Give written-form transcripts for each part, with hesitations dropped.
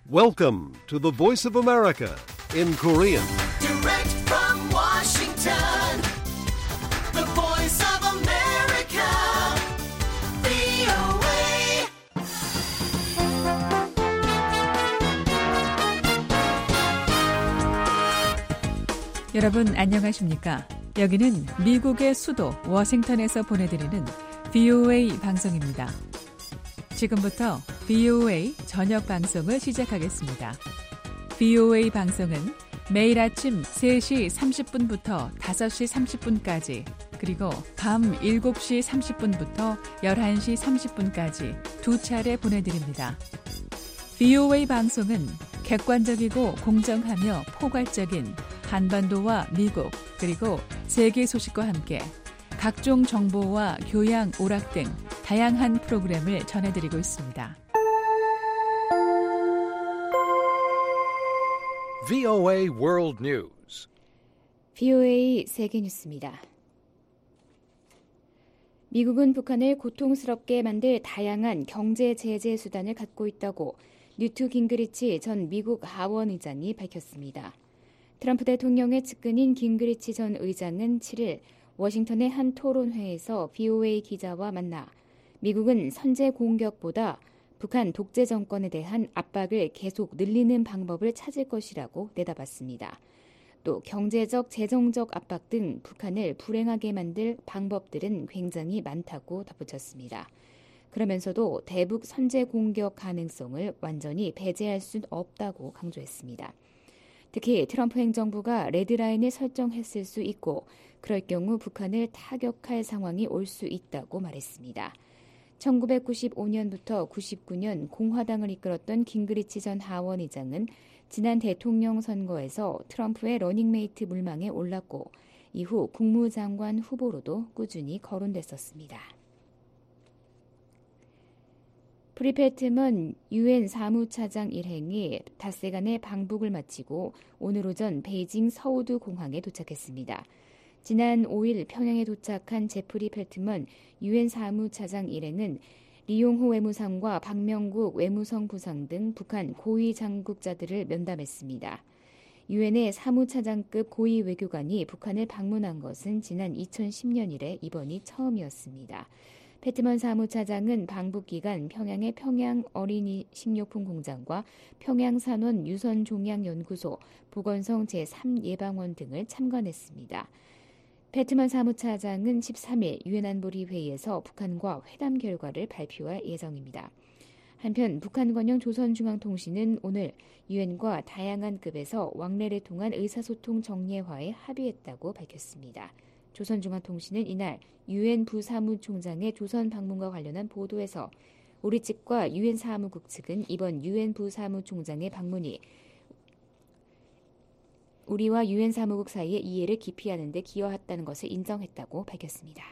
Welcome to the Voice of America in Korean. Direct from Washington, the Voice of America, VOA. 여러분 안녕하십니까? 여기는 미국의 수도 워싱턴에서 보내드리는 VOA 방송입니다. 지금부터 VOA 저녁 방송을 시작하겠습니다. VOA 방송은 매일 아침 3시 30분부터 5시 30분까지 그리고 밤 7시 30분부터 11시 30분까지 두 차례 보내드립니다. VOA 방송은 객관적이고 공정하며 포괄적인 한반도와 미국 그리고 세계 소식과 함께 각종 정보와 교양, 오락 등 다양한 프로그램을 전해드리고 있습니다. VOA World News. VOA 세계 뉴스입니다. 미국은 북한을 고통스럽게 만들 다양한 경제 제재 수단을 갖고 있다고 뉴트 깅그리치 전 미국 하원 의장이 밝혔습니다. 트럼프 대통령의 측근인 깅그리치 전 의장은 7일 워싱턴의 한 토론회에서 VOA 기자와 만나 미국은 선제 공격보다 북한 독재 정권에 대한 압박을 계속 늘리는 방법을 찾을 것이라고 내다봤습니다. 또 경제적, 재정적 압박 등 북한을 불행하게 만들 방법들은 굉장히 많다고 덧붙였습니다. 그러면서도 대북 선제 공격 가능성을 완전히 배제할 수는 없다고 강조했습니다. 특히 트럼프 행정부가 레드라인을 설정했을 수 있고 그럴 경우 북한을 타격할 상황이 올 수 있다고 말했습니다. 1995년부터 99년 공화당을 이끌었던 깅그리치 전 하원 의장은 지난 대통령 선거에서 트럼프의 러닝메이트 물망에 올랐고 이후 국무장관 후보로도 꾸준히 거론됐었습니다. 프리페트먼 유엔 사무차장 일행이 닷새간의 방북을 마치고 오늘 오전 베이징 서우두 공항에 도착했습니다. 지난 5일 평양에 도착한 제프리 펠트먼 유엔 사무차장 일행은 리용호 외무상과 박명국 외무성 부상 등 북한 고위 당국자들을 면담했습니다. 유엔의 사무차장급 고위 외교관이 북한을 방문한 것은 지난 2010년 이래 이번이 처음이었습니다. 펠트먼 사무차장은 방북 기간 평양의 평양 어린이 식료품 공장과 평양산원 유선종양연구소, 보건성 제3예방원 등을 참관했습니다. 펠트먼 사무차장은 13일 유엔 안보리 회의에서 북한과 회담 결과를 발표할 예정입니다. 한편 북한 관영 조선중앙통신은 오늘 유엔과 다양한 급에서 왕래를 통한 의사소통 정례화에 합의했다고 밝혔습니다. 조선중앙통신은 이날 유엔 부사무총장의 조선 방문과 관련한 보도에서 우리 측과 유엔 사무국 측은 이번 유엔 부사무총장의 방문이 우리와 유엔 사무국 사이의 이해를 기피하는 데 기여했다는 것을 인정했다고 밝혔습니다.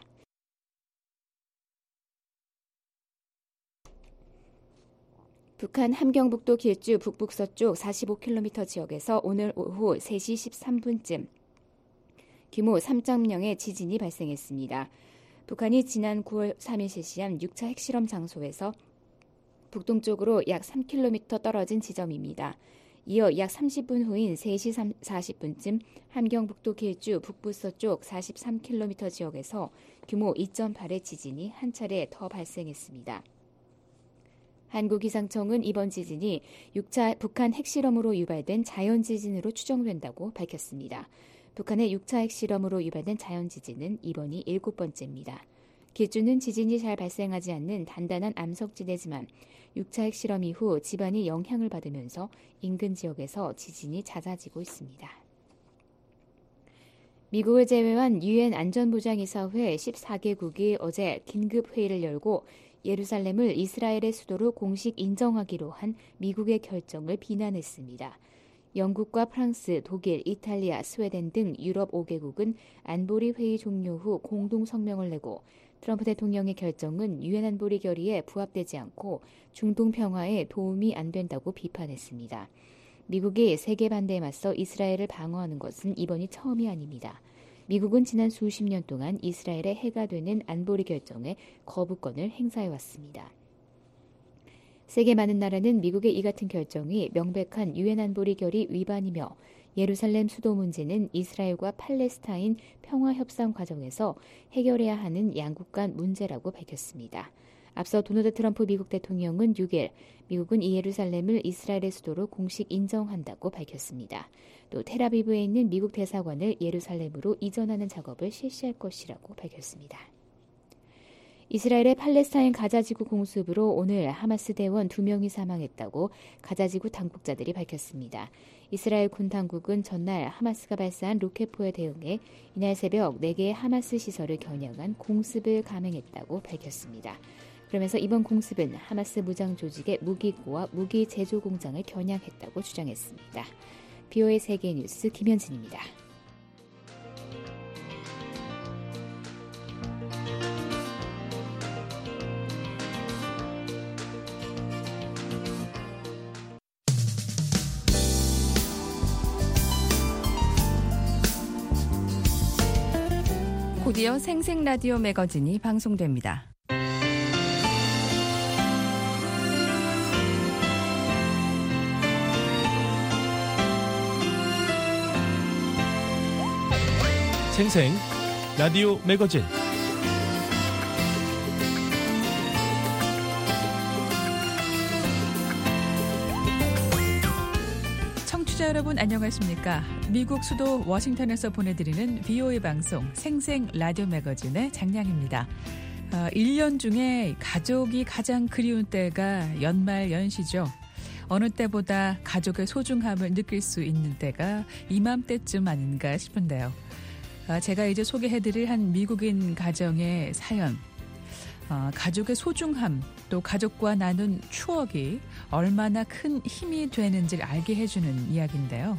북한 함경북도 길주 북북서쪽 45km 지역에서 오늘 오후 3시 13분쯤 규모 3.0의 지진이 발생했습니다. 북한이 지난 9월 3일 실시한 6차 핵실험 장소에서 북동쪽으로 약 3km 떨어진 지점입니다. 이어 약 30분 후인 3시 40분쯤 함경북도 길주 북부서쪽 43km 지역에서 규모 2.8의 지진이 한 차례 더 발생했습니다. 한국기상청은 이번 지진이 6차 북한 핵실험으로 유발된 자연지진으로 추정된다고 밝혔습니다. 북한의 6차 핵실험으로 유발된 자연지진은 이번이 7번째입니다. 길주는 지진이 잘 발생하지 않는 단단한 암석지대지만 6차 핵실험 이후 지반이 영향을 받으면서 인근 지역에서 지진이 잦아지고 있습니다. 미국을 제외한 유엔 안전보장이사회 14개국이 어제 긴급회의를 열고 예루살렘을 이스라엘의 수도로 공식 인정하기로 한 미국의 결정을 비난했습니다. 영국과 프랑스, 독일, 이탈리아, 스웨덴 등 유럽 5개국은 안보리 회의 종료 후 공동 성명을 내고 트럼프 대통령의 결정은 유엔 안보리 결의에 부합되지 않고 중동 평화에 도움이 안 된다고 비판했습니다. 미국이 세계 반대에 맞서 이스라엘을 방어하는 것은 이번이 처음이 아닙니다. 미국은 지난 수십 년 동안 이스라엘의 해가 되는 안보리 결정에 거부권을 행사해왔습니다. 세계 많은 나라는 미국의 이 같은 결정이 명백한 유엔 안보리 결의 위반이며 예루살렘 수도 문제는 이스라엘과 팔레스타인 평화 협상 과정에서 해결해야 하는 양국 간 문제라고 밝혔습니다. 앞서 도널드 트럼프 미국 대통령은 6일 미국은 이 예루살렘을 이스라엘의 수도로 공식 인정한다고 밝혔습니다. 또 텔아비브에 있는 미국 대사관을 예루살렘으로 이전하는 작업을 실시할 것이라고 밝혔습니다. 이스라엘의 팔레스타인 가자지구 공습으로 오늘 하마스 대원 2명이 사망했다고 가자지구 당국자들이 밝혔습니다. 이스라엘 군 당국은 전날 하마스가 발사한 로켓포에 대응해 이날 새벽 4개의 하마스 시설을 겨냥한 공습을 감행했다고 밝혔습니다. 그러면서 이번 공습은 하마스 무장 조직의 무기고와 무기 제조 공장을 겨냥했다고 주장했습니다. BOA 세계뉴스 김현진입니다. 곧이어 생생라디오 매거진이 방송됩니다. 생생 라디오 매거진 청취자 여러분 안녕하십니까? 미국 수도 워싱턴에서 보내드리는 BOA 방송 생생 라디오 매거진의 장량입니다. 1년 중에 가족이 가장 그리운 때가 연말 연시죠. 어느 때보다 가족의 소중함을 느낄 수 있는 때가 이맘때쯤 아닌가 싶은데요. 제가 이제 소개해드릴 한 미국인 가정의 사연, 가족의 소중함, 또 가족과 나눈 추억이 얼마나 큰 힘이 되는지를 알게 해주는 이야기인데요.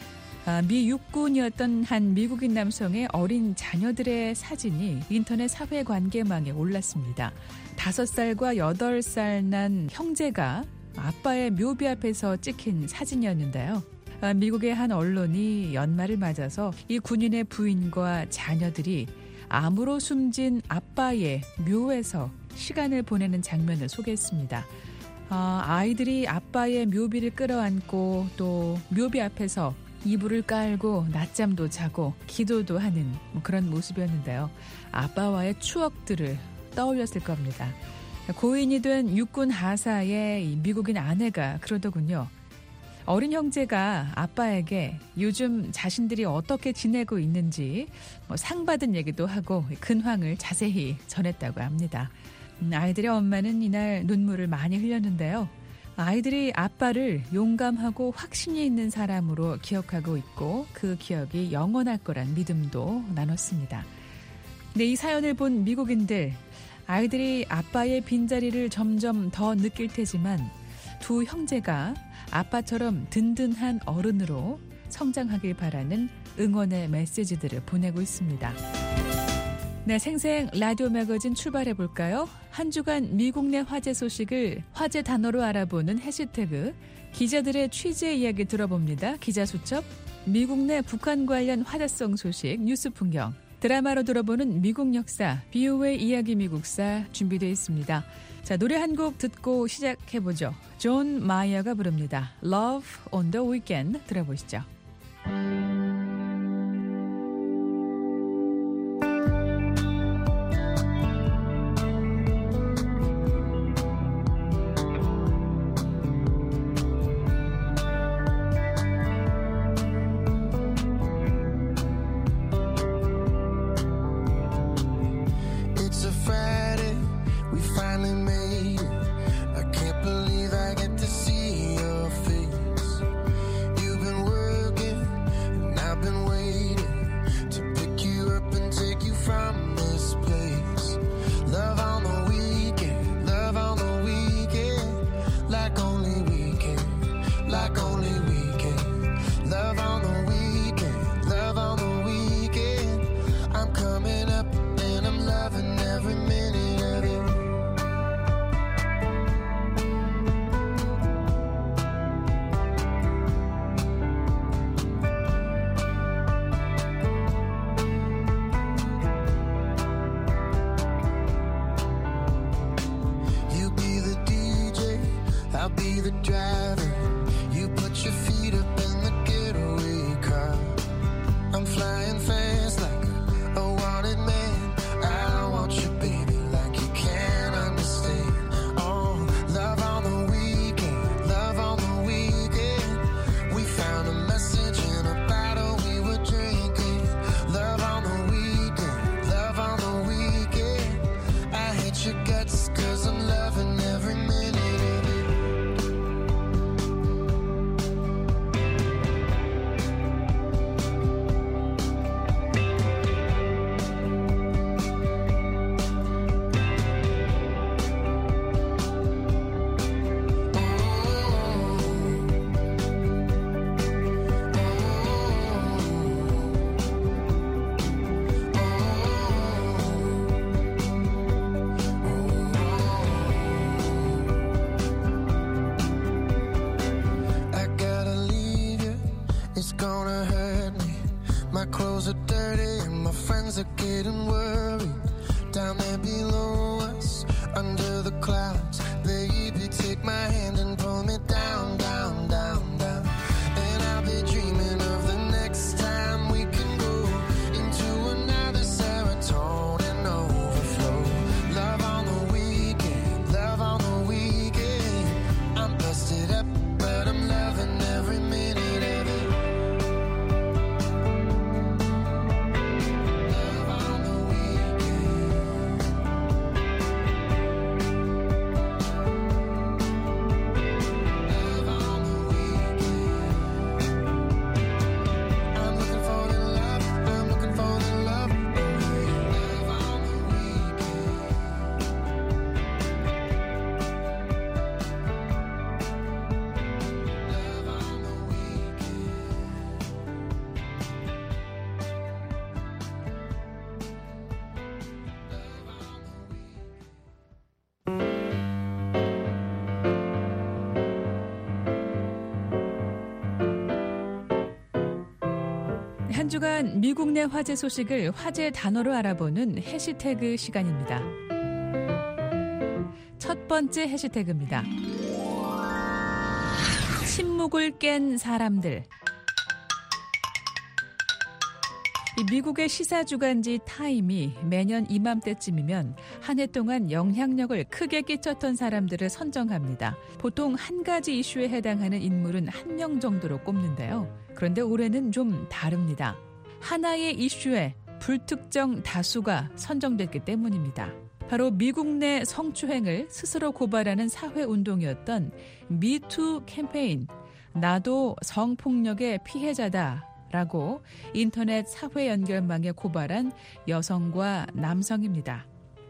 미 육군이었던 한 미국인 남성의 어린 자녀들의 사진이 인터넷 사회관계망에 올랐습니다. 5살과 8살 난 형제가 아빠의 묘비 앞에서 찍힌 사진이었는데요. 미국의 한 언론이 연말을 맞아서 이 군인의 부인과 자녀들이 암으로 숨진 아빠의 묘에서 시간을 보내는 장면을 소개했습니다. 아이들이 아빠의 묘비를 끌어안고 또 묘비 앞에서 이불을 깔고 낮잠도 자고 기도도 하는 그런 모습이었는데요. 아빠와의 추억들을 떠올렸을 겁니다. 고인이 된 육군 하사의 미국인 아내가 그러더군요. 어린 형제가 아빠에게 요즘 자신들이 어떻게 지내고 있는지 상 받은 얘기도 하고 근황을 자세히 전했다고 합니다. 아이들의 엄마는 이날 눈물을 많이 흘렸는데요. 아이들이 아빠를 용감하고 확신이 있는 사람으로 기억하고 있고 그 기억이 영원할 거란 믿음도 나눴습니다. 근데 이 사연을 본 미국인들, 아이들이 아빠의 빈자리를 점점 더 느낄 테지만 두 형제가 아빠처럼 든든한 어른으로 성장하길 바라는 응원의 메시지들을 보내고 있습니다. 네, 생생 라디오 매거진 출발해볼까요? 한 주간 미국 내 화제 소식을 화제 단어로 알아보는 해시태그, 기자들의 취재 이야기 들어봅니다. 기자 수첩, 미국 내 북한 관련 화제성 소식, 뉴스 풍경, 드라마로 들어보는 미국 역사, BOA 이야기 미국사 준비되어 있습니다. 자, 노래 한 곡 듣고 시작해보죠. 존 마이어가 부릅니다. Love on the Weekend 들어보시죠. It's gonna hurt me. My clothes are dirty and my friends are getting worried. Down there below us, under the clouds, baby, take my hand and pull me down, down, down, down. And I'll be dreaming of the next time we can go into another serotonin overflow. Love on the weekend, love on the weekend. I'm busted up, but I'm loving every minute of it. 한 주간 미국 내 화제 소식을 화제 단어로 알아보는 해시태그 시간입니다. 첫 번째 해시태그입니다. 침묵을 깬 사람들. 미국의 시사주간지 타임이 매년 이맘때쯤이면 한 해 동안 영향력을 크게 끼쳤던 사람들을 선정합니다. 보통 한 가지 이슈에 해당하는 인물은 1명 정도로 꼽는데요. 그런데 올해는 좀 다릅니다. 하나의 이슈에 불특정 다수가 선정됐기 때문입니다. 바로 미국 내 성추행을 스스로 고발하는 사회운동이었던 미투 캠페인, 나도 성폭력의 피해자다 라고 인터넷 사회 연결망에 고발한 여성과 남성입니다.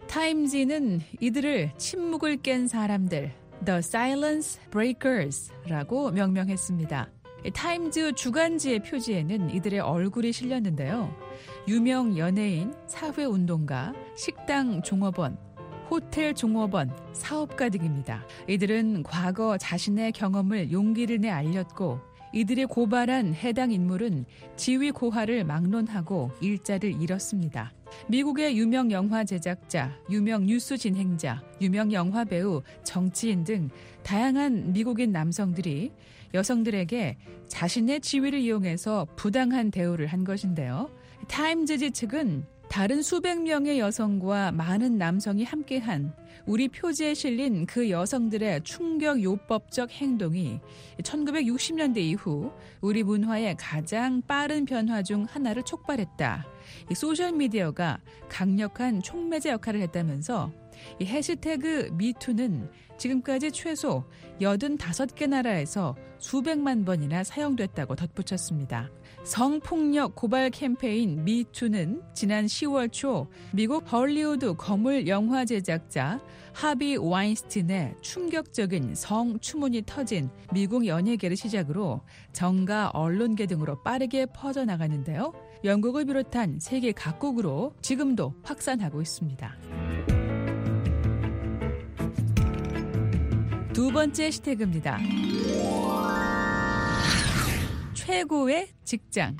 타임지는 이들을 침묵을 깬 사람들, The Silence Breakers 라고 명명했습니다. 타임즈 주간지의 표지에는 이들의 얼굴이 실렸는데요. 유명 연예인, 사회운동가, 식당 종업원, 호텔 종업원, 사업가 등입니다. 이들은 과거 자신의 경험을 용기를 내 알렸고 이들이 고발한 해당 인물은 지위 고하를 막론하고 일자를 잃었습니다. 미국의 유명 영화 제작자, 유명 뉴스 진행자, 유명 영화 배우, 정치인 등 다양한 미국인 남성들이 여성들에게 자신의 지위를 이용해서 부당한 대우를 한 것인데요. 타임즈지 측은 다른 수백 명의 여성과 많은 남성이 함께한 우리 표지에 실린 그 여성들의 충격요법적 행동이 1960년대 이후 우리 문화의 가장 빠른 변화 중 하나를 촉발했다. 이 소셜미디어가 강력한 촉매제 역할을 했다면서 이 해시태그 미투는 지금까지 최소 85개 나라에서 수백만 번이나 사용됐다고 덧붙였습니다. 성폭력 고발 캠페인 미투는 지난 10월 초 미국 헐리우드 거물 영화 제작자 하비 와인스틴의 충격적인 성추문이 터진 미국 연예계를 시작으로 정가 언론계 등으로 빠르게 퍼져나가는데요. 영국을 비롯한 세계 각국으로 지금도 확산하고 있습니다. 두 번째 해시태그입니다. 최고의 직장.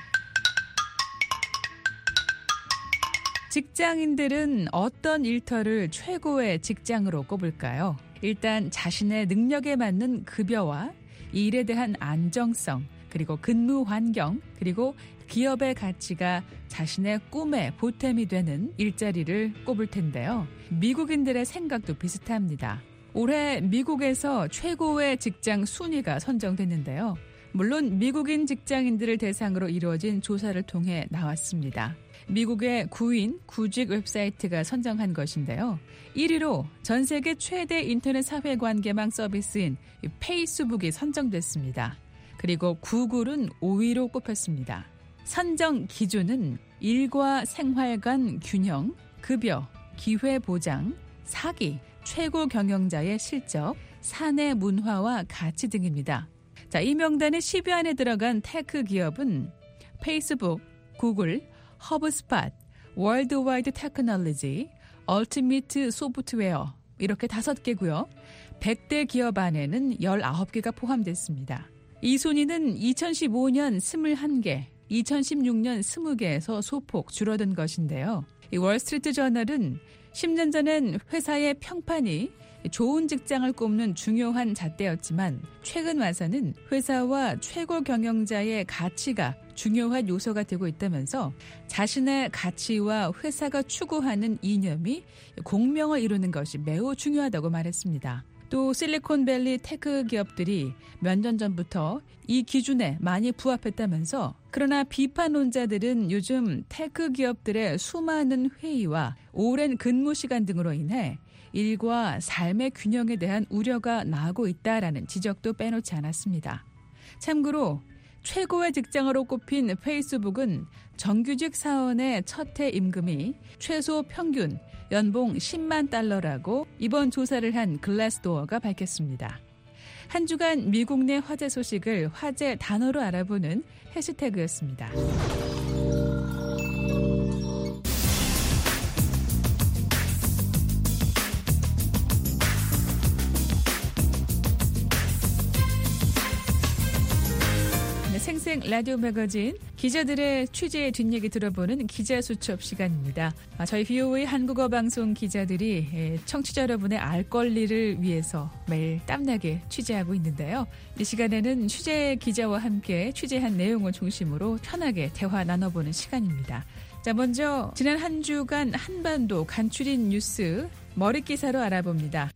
직장인들은 어떤 일터를 최고의 직장으로 꼽을까요? 일단 자신의 능력에 맞는 급여와 일에 대한 안정성, 그리고 근무 환경, 그리고 기업의 가치가 자신의 꿈의 보탬이 되는 일자리를 꼽을 텐데요. 미국인들의 생각도 비슷합니다. 올해 미국에서 최고의 직장 순위가 선정됐는데요. 물론 미국인 직장인들을 대상으로 이루어진 조사를 통해 나왔습니다. 미국의 구인, 구직 웹사이트가 선정한 것인데요. 1위로 전 세계 최대 인터넷 사회관계망 서비스인 페이스북이 선정됐습니다. 그리고 구글은 5위로 꼽혔습니다. 선정 기준은 일과 생활 간 균형, 급여, 기회 보장, 사기, 최고 경영자의 실적, 사내 문화와 가치 등입니다. 자, 이 명단의 10위 안에 들어간 테크 기업은 페이스북, 구글, 허브스팟, 월드와이드 테크놀로지, 얼티미트 소프트웨어 이렇게 5개고요. 100대 기업 안에는 19개가 포함됐습니다. 이 순위는 2015년 21개, 2016년 20개에서 소폭 줄어든 것인데요. 이 월스트리트 저널은 10년 전엔 회사의 평판이 좋은 직장을 꼽는 중요한 잣대였지만 최근 와서는 회사와 최고 경영자의 가치가 중요한 요소가 되고 있다면서 자신의 가치와 회사가 추구하는 이념이 공명을 이루는 것이 매우 중요하다고 말했습니다. 또 실리콘밸리 테크 기업들이 몇 년 전부터 이 기준에 많이 부합했다면서 그러나 비판론자들은 요즘 테크 기업들의 수많은 회의와 오랜 근무 시간 등으로 인해 일과 삶의 균형에 대한 우려가 나오고 있다라는 지적도 빼놓지 않았습니다. 참고로 최고의 직장으로 꼽힌 페이스북은 정규직 사원의 첫 해 임금이 최소 평균 연봉 10만 달러라고 이번 조사를 한 글래스도어가 밝혔습니다. 한 주간 미국 내 화제 소식을 화제 단어로 알아보는 해시태그였습니다. 생생 라디오 매거진 기자들의 취재의 뒷얘기 들어보는 기자수첩 시간입니다. 저희 VOA 한국어 방송 기자들이 청취자 여러분의 알 권리를 위해서 매일 땀나게 취재하고 있는데요. 이 시간에는 취재 기자와 함께 취재한 내용을 중심으로 편하게 대화 나눠보는 시간입니다. 자, 먼저 지난 한 주간 한반도 간추린 뉴스 머릿기사로 알아봅니다.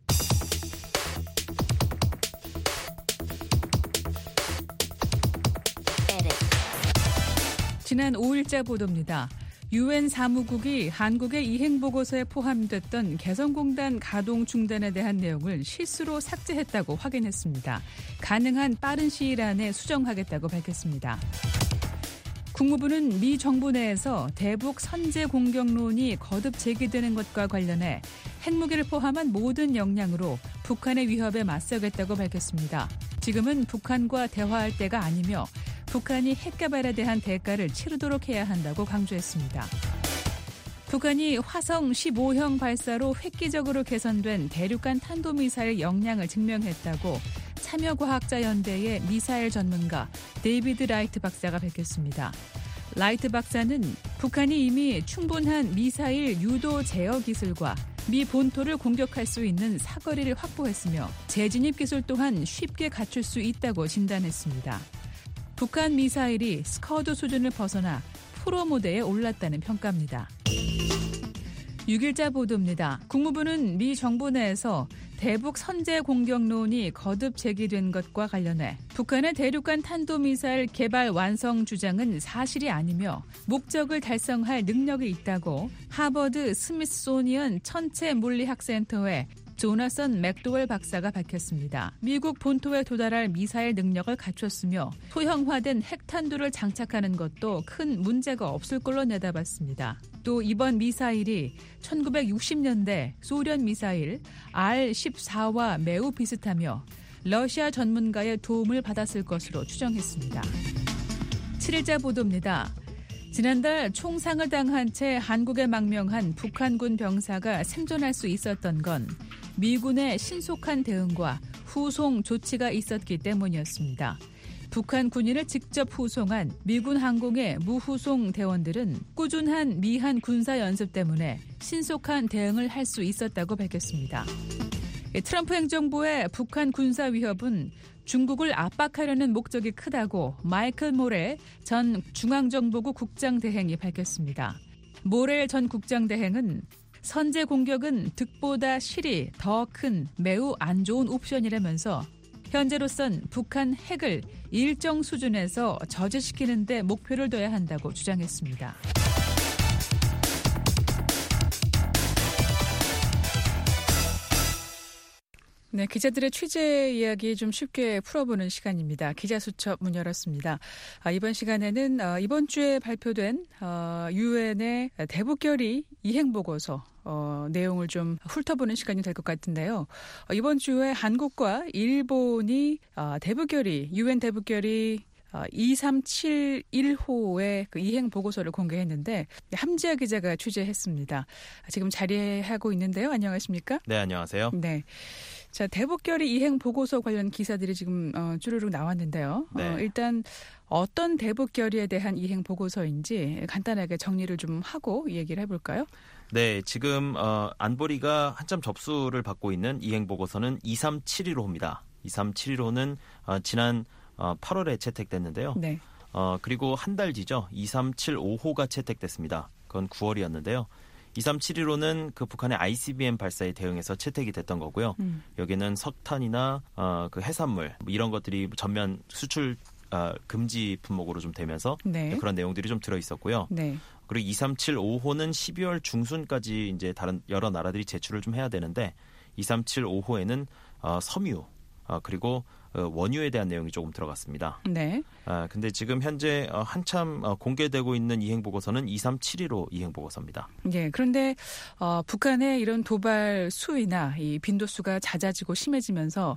지난 5일자 보도입니다. UN 사무국이 한국의 이행보고서에 포함됐던 개성공단 가동 중단에 대한 내용을 실수로 삭제했다고 확인했습니다. 가능한 빠른 시일 안에 수정하겠다고 밝혔습니다. 국무부는 미 정부 내에서 대북 선제 공격론이 거듭 제기되는 것과 관련해 핵무기를 포함한 모든 역량으로 북한의 위협에 맞서겠다고 밝혔습니다. 지금은 북한과 대화할 때가 아니며 북한이 핵개발에 대한 대가를 치르도록 해야 한다고 강조했습니다. 북한이 화성 15형 발사로 획기적으로 개선된 대륙간 탄도미사일 역량을 증명했다고 참여과학자연대의 미사일 전문가 데이비드 라이트 박사가 밝혔습니다. 라이트 박사는 북한이 이미 충분한 미사일 유도 제어 기술과 미 본토를 공격할 수 있는 사거리를 확보했으며 재진입 기술 또한 쉽게 갖출 수 있다고 진단했습니다. 북한 미사일이 스커드 수준을 벗어나 프로 모드에 올랐다는 평가입니다. 6일자 보도입니다. 국무부는 미 정부 내에서 대북 선제 공격론이 거듭 제기된 것과 관련해 북한의 대륙간 탄도미사일 개발 완성 주장은 사실이 아니며 목적을 달성할 능력이 있다고 하버드 스미소니언 천체물리학센터의 조나선 맥도웰 박사가 밝혔습니다. 미국 본토에 도달할 미사일 능력을 갖췄으며 소형화된 핵탄두를 장착하는 것도 큰 문제가 없을 걸로 내다봤습니다. 또 이번 미사일이 1960년대 소련 미사일 R-14와 매우 비슷하며 러시아 전문가의 도움을 받았을 것으로 추정했습니다. 7일자 보도입니다. 지난달 총상을 당한 채 한국에 망명한 북한군 병사가 생존할 수 있었던 건 미군의 신속한 대응과 후송 조치가 있었기 때문이었습니다. 북한 군인을 직접 후송한 미군 항공의 무후송 대원들은 꾸준한 미한 군사 연습 때문에 신속한 대응을 할 수 있었다고 밝혔습니다. 트럼프 행정부의 북한 군사 위협은 중국을 압박하려는 목적이 크다고 마이클 모렐 전 중앙정보국 국장대행이 밝혔습니다. 모렐 전 국장대행은 선제 공격은 득보다 실이 더 큰 매우 안 좋은 옵션이라면서 현재로선 북한 핵을 일정 수준에서 저지시키는 데 목표를 둬야 한다고 주장했습니다. 네, 기자들의 취재 이야기 좀 쉽게 풀어보는 시간입니다. 기자수첩 문 열었습니다. 이번 시간에는 이번 주에 발표된 유엔의 대북결의 이행보고서 내용을 좀 훑어보는 시간이 될 것 같은데요. 이번 주에 한국과 일본이 대북결의, 유엔 대북결의 2371호의 그 이행 보고서를 공개했는데 함지아 기자가 취재했습니다. 지금 자리하고 있는데요. 안녕하십니까? 네, 안녕하세요. 네. 자, 대북결의 이행 보고서 관련 기사들이 지금 주르륵 나왔는데요. 네. 일단 어떤 대북결의에 대한 이행 보고서인지 간단하게 정리를 좀 하고 얘기를 해볼까요? 네, 지금 안보리가 한참 접수를 받고 있는 이행 보고서는 23715입니다. 23715는 지난 8월에 채택됐는데요. 네. 그리고 한 달 뒤죠. 23755가 채택됐습니다. 그건 9월이었는데요. 23715는 그 북한의 ICBM 발사에 대응해서 채택이 됐던 거고요. 여기는 석탄이나 그 해산물 뭐 이런 것들이 전면 수출 금지 품목으로 좀 되면서 네. 그런 내용들이 좀 들어 있었고요. 네. 그리고 23755호는 12월 중순까지 이제 다른 여러 나라들이 제출을 좀 해야 되는데 23755호에는 섬유 그리고 원유에 대한 내용이 조금 들어갔습니다. 네. 근데 지금 현재 한참 공개되고 있는 이행 보고서는 23715 이행 보고서입니다. 예. 그런데 북한의 이런 도발 수위나 이 빈도수가 잦아지고 심해지면서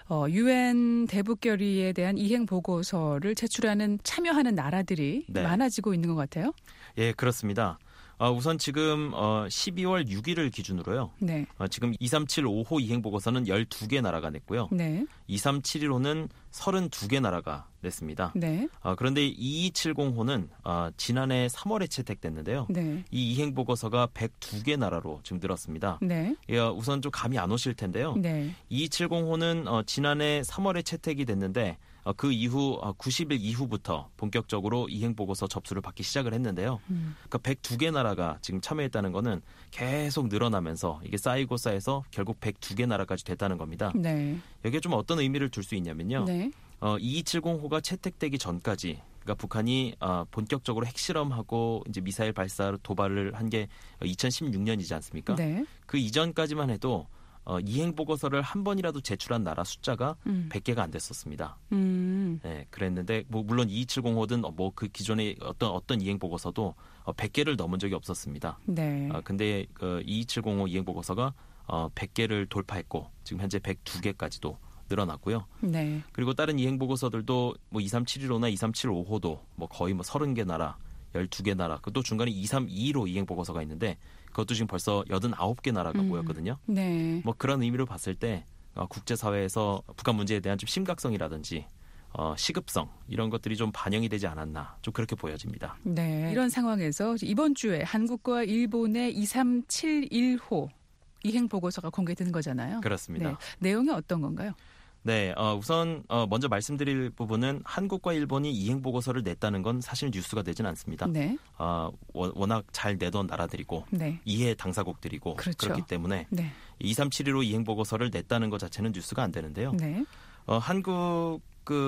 유엔 대북결의에 대한 이행 보고서를 제출하는 참여하는 나라들이 네. 많아지고 있는 것 같아요. 예, 그렇습니다. 우선 지금 12월 6일을 기준으로요. 네. 지금 2375호 이행 보고서는 12개 나라가 냈고요. 네. 2371호는 32개 나라가 냈습니다. 네. 그런데 2270호는 지난해 3월에 채택됐는데요. 네. 이 이행 보고서가 102개 나라로 지금 늘었습니다. 네. 예, 우선 좀 감이 안 오실 텐데요. 네. 2270호는 지난해 3월에 채택이 됐는데 그 이후 90일 이후부터 본격적으로 이행 보고서 접수를 받기 시작을 했는데요. 그러니까 102개 나라가 지금 참여했다는 거는 계속 늘어나면서 이게 쌓이고 쌓여서 결국 102개 나라까지 됐다는 겁니다. 네. 여기에 좀 어떤 의미를 둘 수 있냐면요. 네. 2270호가 채택되기 전까지 그러니까 북한이 본격적으로 핵실험하고 이제 미사일 발사 도발을 한 게 2016년이지 않습니까? 네. 그 이전까지만 해도 이행 보고서를 한 번이라도 제출한 나라 숫자가 100개가 안 됐었습니다. 네, 그랬는데 뭐 물론 2270호든 뭐 그 기존의 어떤 이행 보고서도 100개를 넘은 적이 없었습니다. 네. 근데 2270호 이행 보고서가 100개를 돌파했고 지금 현재 102개까지도 늘어났고요. 네. 그리고 다른 이행 보고서들도 뭐 23715나 2375호도 뭐 거의 뭐 30개 나라, 12개 나라, 또 중간에 2321호 이행 보고서가 있는데 그것도 지금 벌써 89개 나라가 모였거든요. 네. 뭐 그런 의미로 봤을 때 국제사회에서 북한 문제에 대한 좀 심각성이라든지 시급성 이런 것들이 좀 반영이 되지 않았나 좀 그렇게 보여집니다. 네. 이런 상황에서 이번 주에 한국과 일본의 2371호 이행 보고서가 공개된 거잖아요. 그렇습니다. 네. 내용이 어떤 건가요? 네, 우선 먼저 말씀드릴 부분은 한국과 일본이 이행 보고서를 냈다는 건 사실 뉴스가 되진 않습니다. 네. 워낙 잘 내던 나라들이고 네. 이해 당사국들이고 그렇죠. 그렇기 때문에 네. 2371호 이행 보고서를 냈다는 것 자체는 뉴스가 안 되는데요. 네. 한국은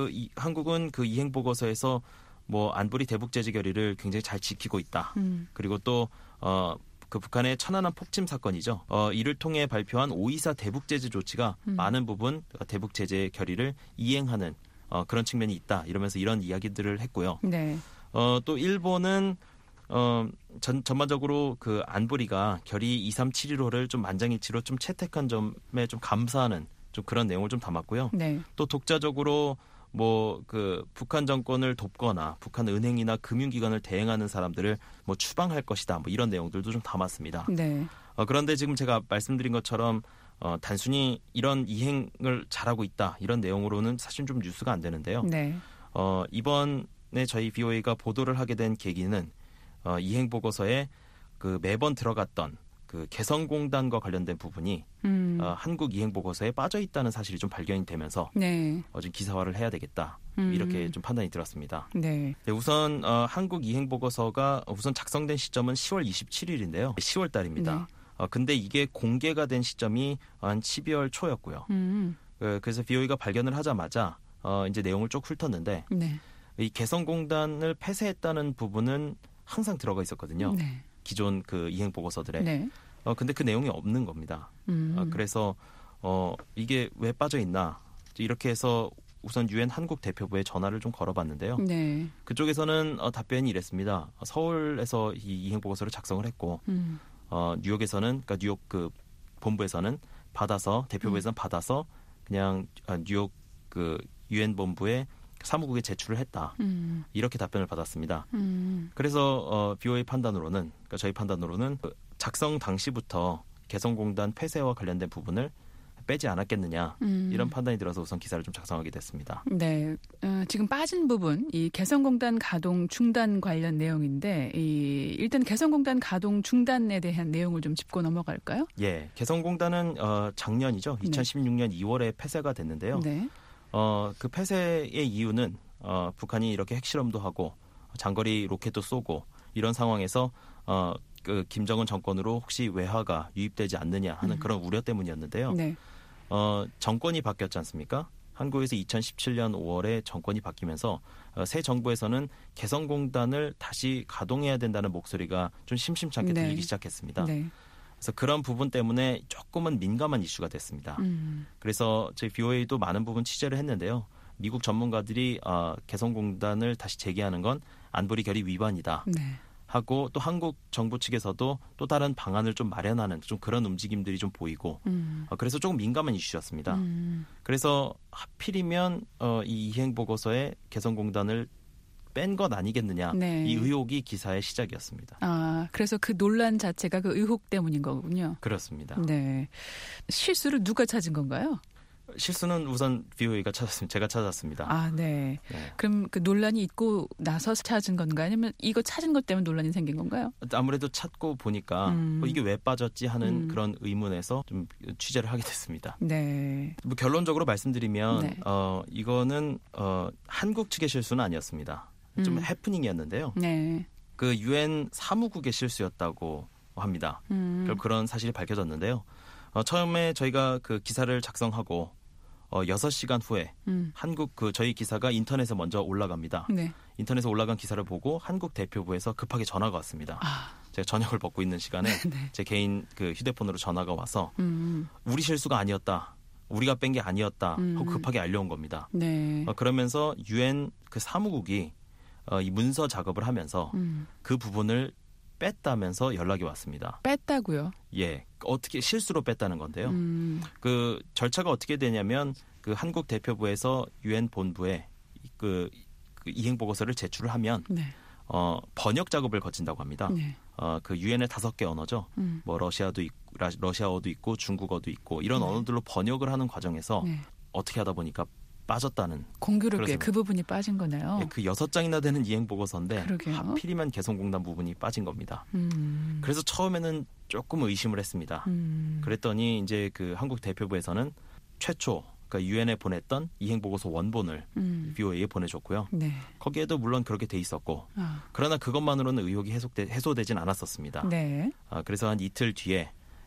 그 이행 보고서에서 뭐 안보리 대북 제재 결의를 굉장히 잘 지키고 있다. 그리고 또 그 북한의 천안함 폭침 사건이죠. 이를 통해 발표한 524 대북 제재 조치가 많은 부분 대북 제재 결의를 이행하는 그런 측면이 있다. 이러면서 이런 이야기들을 했고요. 네. 또 일본은 전반적으로 그 안보리가 결의 2371호를 좀 만장일치로 좀 채택한 점에 좀 감사하는 좀 그런 내용을 좀 담았고요. 네. 또 독자적으로 뭐 그 북한 정권을 돕거나 북한 은행이나 금융기관을 대행하는 사람들을 뭐 추방할 것이다. 뭐 이런 내용들도 좀 담았습니다. 네. 그런데 지금 제가 말씀드린 것처럼 단순히 이런 이행을 잘하고 있다 이런 내용으로는 사실 좀 뉴스가 안 되는데요. 네. 이번에 저희 BOA가 보도를 하게 된 계기는 이행 보고서에 그 매번 들어갔던 그 개성공단과 관련된 부분이 한국 이행 보고서에 빠져 있다는 사실이 좀 발견이 되면서 네. 좀 기사화를 해야 되겠다 이렇게 좀 판단이 들었습니다. 네. 네, 우선 한국 이행 보고서가 우선 작성된 시점은 10월 27일인데요. 10월 달입니다. 근데 이게 공개가 된 시점이 한 12월 초였고요. 그래서 BOA가 발견을 하자마자 이제 내용을 쭉 훑었는데 네. 이 개성공단을 폐쇄했다는 부분은 항상 들어가 있었거든요. 네. 기존 그 이행 보고서들에. 네. 근데 그 내용이 없는 겁니다. 그래서 이게 왜 빠져 있나 이렇게 해서 우선 유엔 한국 대표부에 전화를 좀 걸어봤는데요. 네. 그쪽에서는 답변이 이랬습니다. 서울에서 이 이행 보고서를 작성을 했고 뉴욕에서는 그러니까 뉴욕 그 본부에서는 받아서 대표부에서는 받아서 그냥 뉴욕 그 유엔 본부에 사무국에 제출을 했다. 이렇게 답변을 받았습니다. 그래서 BOA 판단으로는 그러니까 저희 판단으로는 작성 당시부터 개성공단 폐쇄와 관련된 부분을 빼지 않았겠느냐 이런 판단이 들어서 우선 기사를 좀 작성하게 됐습니다. 네, 지금 빠진 부분 이 개성공단 가동 중단 관련 내용인데 일단 개성공단 가동 중단에 대한 내용을 좀 짚고 넘어갈까요? 예, 개성공단은 작년이죠. 2016년 2월에 폐쇄가 됐는데요. 네. 그 폐쇄의 이유는 북한이 이렇게 핵실험도 하고 장거리 로켓도 쏘고 이런 상황에서 그 김정은 정권으로 혹시 외화가 유입되지 않느냐 하는 그런 우려 때문이었는데요. 네. 정권이 바뀌었지 않습니까? 한국에서 2017년 5월에 정권이 바뀌면서 새 정부에서는 개성공단을 다시 가동해야 된다는 목소리가 좀 심심찮게 네. 들리기 시작했습니다. 네. 그래서 그런 부분 때문에 조금은 민감한 이슈가 됐습니다. 그래서 저희 BOA도 많은 부분 취재를 했는데요. 미국 전문가들이 개성공단을 다시 재개하는 건 안보리 결의 위반이다. 네. 하고 또 한국 정부 측에서도 또 다른 방안을 좀 마련하는 좀 그런 움직임들이 좀 보이고 그래서 조금 민감한 이슈였습니다. 그래서 하필이면 이 이행 보고서에 개성공단을 뺀 것 아니겠느냐 네. 이 의혹이 기사의 시작이었습니다. 그래서 그 논란 자체가 그 의혹 때문인 거군요. 그렇습니다. 네. 실수를 누가 찾은 건가요? 실수는 우선 BOA가 제가 찾았습니다. 네. 네. 그럼 그 논란이 있고 나서 찾은 건가요? 아니면 이거 찾은 것 때문에 논란이 생긴 건가요? 아무래도 찾고 보니까 이게 왜 빠졌지 하는 그런 의문에서 좀 취재를 하게 됐습니다. 네. 뭐 결론적으로 말씀드리면 네. 이거는 한국 측의 실수는 아니었습니다. 좀 해프닝이었는데요. 네. 그 유엔 사무국의 실수였다고 합니다. 결국 그런 사실이 밝혀졌는데요. 처음에 저희가 그 기사를 작성하고 6시간 후에 한국 저희 기사가 인터넷에 먼저 올라갑니다. 네. 인터넷에 올라간 기사를 보고 한국 대표부에서 급하게 전화가 왔습니다. 제가 저녁을 먹고 있는 시간에 네. 제 개인 그 휴대폰으로 전화가 와서 우리 실수가 아니었다. 우리가 뺀 게 아니었다. 하고 급하게 알려온 겁니다. 네. 그러면서 유엔 그 사무국이 이 문서 작업을 하면서 그 부분을 뺐다면서 연락이 왔습니다. 뺐다고요? 예, 어떻게 실수로 뺐다는 건데요. 그 절차가 어떻게 되냐면 그 한국 대표부에서 유엔 본부에 그 이행 보고서를 제출을 하면 네. 번역 작업을 거친다고 합니다. 네. 그 유엔의 5개 언어죠. 뭐 러시아어도 있고 중국어도 있고 이런 언어들로 번역을 하는 과정에서 네. 어떻게 하다 보니까 빠졌다는. 공교롭게 그렇습니다. 그 부분이 빠진 거네요. 예, 그 6장이나 되는 이행 보고서인데 그러게요. 하필이면 개성공단 부분이 빠진 겁니다. 그래서 처음에는 조금 의심을 했습니다. 그랬더니 이제 그 한국 대표부에서는 최초 그러니까 유엔에 보냈던 이행 보고서 원본을 BOA에 보내줬고요. 네. 거기에도 물론 그렇게 돼 있었고 그러나 그것만으로는 의혹이 해소되진 않았었습니다. 네. 그래서 한 이틀 뒤에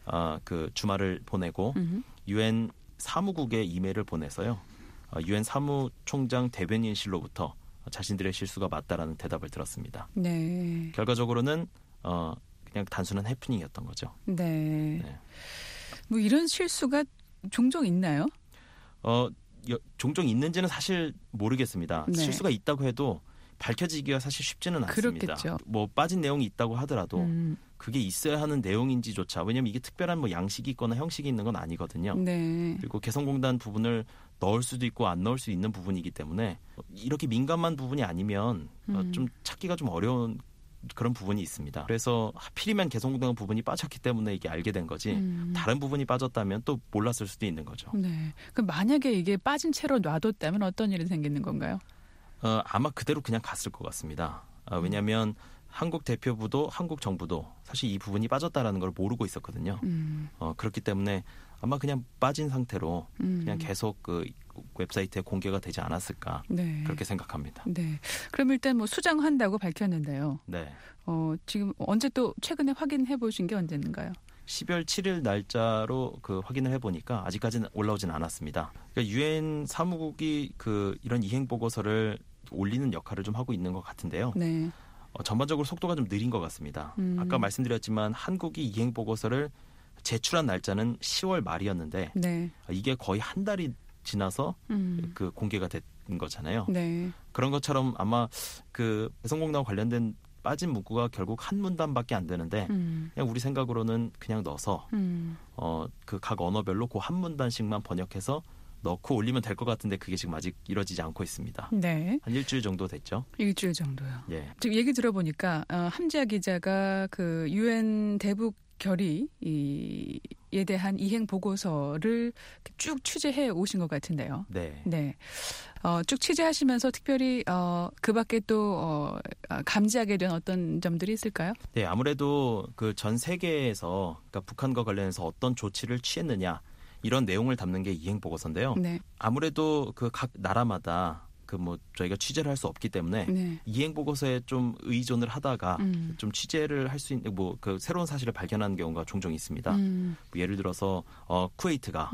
그 주말을 보내고 유엔 사무국에 이메일을 보내서요. 유엔 사무총장 대변인실로부터 자신들의 실수가 맞다라는 대답을 들었습니다. 네. 결과적으로는 그냥 단순한 해프닝이었던 거죠. 네. 네. 뭐 이런 실수가 종종 있나요? 종종 있는지는 사실 모르겠습니다. 네. 실수가 있다고 해도 밝혀지기가 사실 쉽지는 않습니다. 그렇겠죠. 뭐 빠진 내용이 있다고 하더라도 그게 있어야 하는 내용인지조차 왜냐하면 이게 특별한 뭐 양식이 있거나 형식이 있는 건 아니거든요. 네. 그리고 개성공단 부분을 넣을 수도 있고 안 넣을 수 있는 부분이기 때문에 이렇게 민감한 부분이 아니면 좀 찾기가 좀 어려운 그런 부분이 있습니다. 그래서 하필이면 개성공단 부분이 빠졌기 때문에 이게 알게 된 거지 다른 부분이 빠졌다면 또 몰랐을 수도 있는 거죠. 네. 그럼 만약에 이게 빠진 채로 놔뒀다면 어떤 일이 생기는 건가요? 아마 그대로 그냥 갔을 것 같습니다. 왜냐하면 한국 대표부도 한국 정부도 사실 이 부분이 빠졌다라는 걸 모르고 있었거든요. 그렇기 때문에 아마 그냥 빠진 상태로 그냥 계속 그 웹사이트에 공개가 되지 않았을까 네. 그렇게 생각합니다. 네. 그럼 일단 뭐 수정한다고 밝혔는데요. 네. 지금 언제 또 최근에 확인해 보신 게 언제인가요? 12월 7일 날짜로 그 확인을 해보니까 아직까지는 올라오진 않았습니다. 그러니까 유엔 사무국이 그 이런 이행 보고서를 올리는 역할을 좀 하고 있는 것 같은데요. 네. 전반적으로 속도가 좀 느린 것 같습니다. 아까 말씀드렸지만 한국이 이행 보고서를 제출한 날짜는 10월 말이었는데 네. 이게 거의 한 달이 지나서 그 공개가 된 거잖아요. 네. 그런 것처럼 아마 그 개성공단 관련된 빠진 문구가 결국 한 문단밖에 안 되는데 그냥 우리 생각으로는 그냥 넣어서 그 각 언어별로 그 한 문단씩만 번역해서 넣고 올리면 될 것 같은데 그게 지금 아직 이루어지지 않고 있습니다. 네. 한 일주일 정도 됐죠. 일주일 정도요. 예. 지금 얘기 들어보니까 함지아 기자가 그 유엔 대북 결의에 대한 이행 보고서를 쭉 취재해 오신 것 같은데요. 네. 네. 쭉 취재하시면서 특별히 그 밖에 또 감지하게 된 어떤 점들이 있을까요? 네, 아무래도 그 전 세계에서 그러니까 북한과 관련해서 어떤 조치를 취했느냐 이런 내용을 담는 게 이행 보고서인데요. 네. 아무래도 그 각 나라마다 그 뭐 저희가 취재를 할 수 없기 때문에 네. 이행 보고서에 좀 의존을 하다가 좀 취재를 할 수 있는 뭐 그 새로운 사실을 발견하는 경우가 종종 있습니다. 뭐 예를 들어서 쿠웨이트가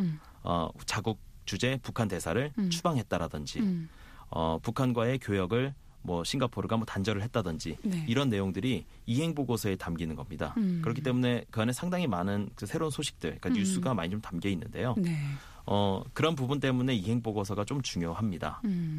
자국 주재 북한 대사를 추방했다라든지 북한과의 교역을 뭐 싱가포르가 뭐 단절을 했다든지 네. 이런 내용들이 이행 보고서에 담기는 겁니다. 그렇기 때문에 그 안에 상당히 많은 그 새로운 소식들, 그러니까 뉴스가 많이 좀 담겨 있는데요. 네. 그런 부분 때문에 이행 보고서가 좀 중요합니다.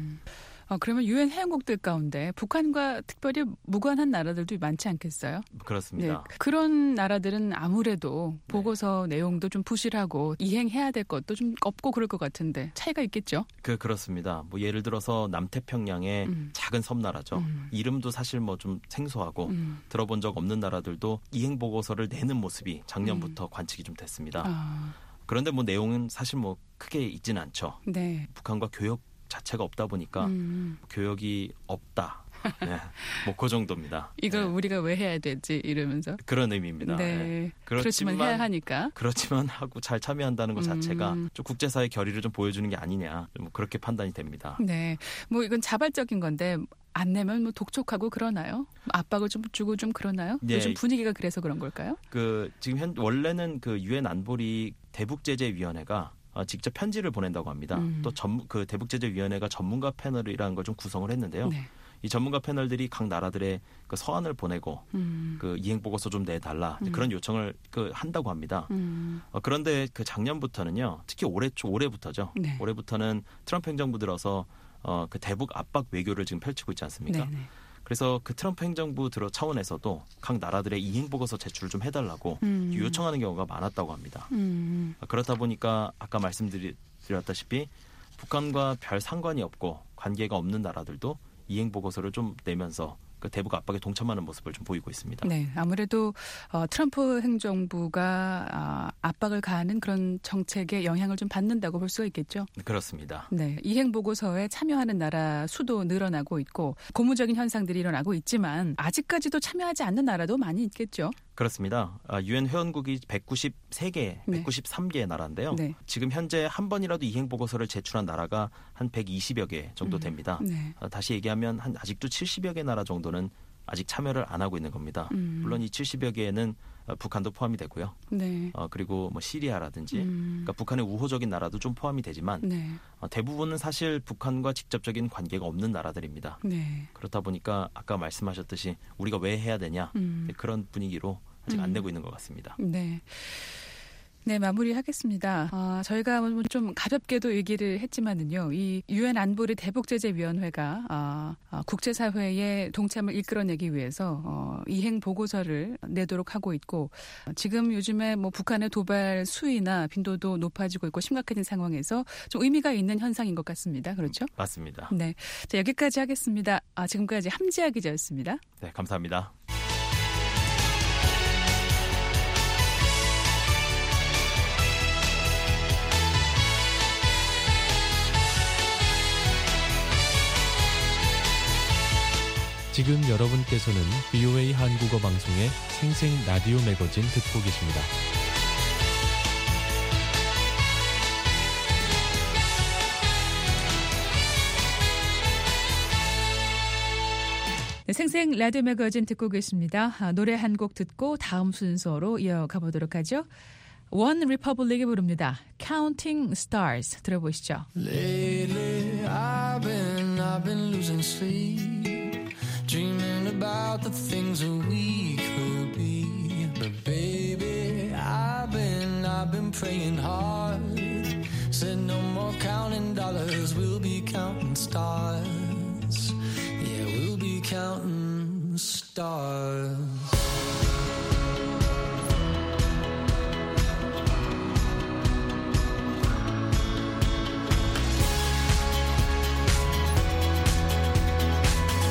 그러면 유엔 회원국들 가운데 북한과 특별히 무관한 나라들도 많지 않겠어요? 그렇습니다. 네. 그런 나라들은 아무래도 보고서 내용도 좀 부실하고 이행해야 될 것도 좀 없고 그럴 것 같은데 차이가 있겠죠? 그렇습니다. 뭐 예를 들어서 남태평양의 작은 섬나라죠. 이름도 사실 뭐 좀 생소하고 들어본 적 없는 나라들도 이행 보고서를 내는 모습이 작년부터 관측이 좀 됐습니다. 그런데 뭐 내용은 사실 뭐 크게 있지는 않죠. 네. 북한과 교역 자체가 없다 보니까 교역이 없다. 네. 뭐 그 정도입니다. 이걸 네. 우리가 왜 해야 되지 이러면서. 그런 의미입니다. 네. 네. 그렇지만 해야 하니까. 그렇지만 하고 잘 참여한다는 것 자체가 좀 국제사회 결의를 좀 보여주는 게 아니냐. 좀 그렇게 판단이 됩니다. 네. 뭐 이건 자발적인 건데 안 내면 뭐 독촉하고 그러나요? 압박을 좀 주고 좀 그러나요? 네. 요즘 분위기가 그래서 그런 걸까요? 지금 원래는 그 유엔 안보리 대북제재위원회가 직접 편지를 보낸다고 합니다. 또 그 대북제재위원회가 전문가 패널이라는 걸 좀 구성을 했는데요. 네. 이 전문가 패널들이 각 나라들의 그 서한을 보내고 그 이행 보고서 좀 내달라 그런 요청을 한다고 합니다. 그런데 그 작년부터는요, 특히 올해부터죠. 네. 올해부터는 트럼프 행정부 들어서 그 대북 압박 외교를 지금 펼치고 있지 않습니까? 네네. 그래서 그 트럼프 행정부 차원에서도 각 나라들의 이행 보고서 제출을 좀 해달라고 요청하는 경우가 많았다고 합니다. 그렇다 보니까 아까 말씀드렸다시피 북한과 별 상관이 없고 관계가 없는 나라들도 이행 보고서를 좀 내면서 그 대북 압박에 동참하는 모습을 좀 보이고 있습니다. 네, 아무래도 트럼프 행정부가 압박을 가하는 그런 정책에 영향을 좀 받는다고 볼 수가 있겠죠. 그렇습니다. 네, 이행 보고서에 참여하는 나라 수도 늘어나고 있고 고무적인 현상들이 일어나고 있지만 아직까지도 참여하지 않는 나라도 많이 있겠죠. 그렇습니다. 유엔 회원국이 193개 나라인데요. 네. 지금 현재 한 번이라도 이행 보고서를 제출한 나라가 한 120여 개 정도 됩니다. 네. 다시 얘기하면 아직도 70여 개 나라 정도는 아직 참여를 안 하고 있는 겁니다. 물론 이 70여 개에는 북한도 포함이 되고요. 네. 그리고 뭐 시리아라든지 그러니까 북한의 우호적인 나라도 좀 포함이 되지만 네. 대부분은 사실 북한과 직접적인 관계가 없는 나라들입니다. 네. 그렇다 보니까 아까 말씀하셨듯이 우리가 왜 해야 되냐 그런 분위기로 아직 안 내고 있는 것 같습니다. 네. 네, 마무리하겠습니다. 저희가 좀 가볍게도 얘기를 했지만은요, 이 유엔 안보리 대북제재위원회가 국제사회의 동참을 이끌어내기 위해서 이행 보고서를 내도록 하고 있고, 지금 요즘에 뭐 북한의 도발 수위나 빈도도 높아지고 있고 심각해진 상황에서 좀 의미가 있는 현상인 것 같습니다. 그렇죠? 맞습니다. 네, 자, 여기까지 하겠습니다. 지금까지 함지아 기자였습니다. 네, 감사합니다. 지금 여러분께서는 VOA 한국어 방송의 생생 라디오 매거진 듣고 계십니다. 네, 생생 라디오 매거진 듣고 계십니다. 노래 한 곡 듣고 다음 순서로 이어가 보도록 하죠. 원 리퍼블릭이 부릅니다. Counting Stars 들어보시죠. Lately I've been losing sleep, dreaming about the things that we could be. But baby, I've been praying hard. Said no more counting dollars, we'll be counting stars. Yeah, we'll be counting stars.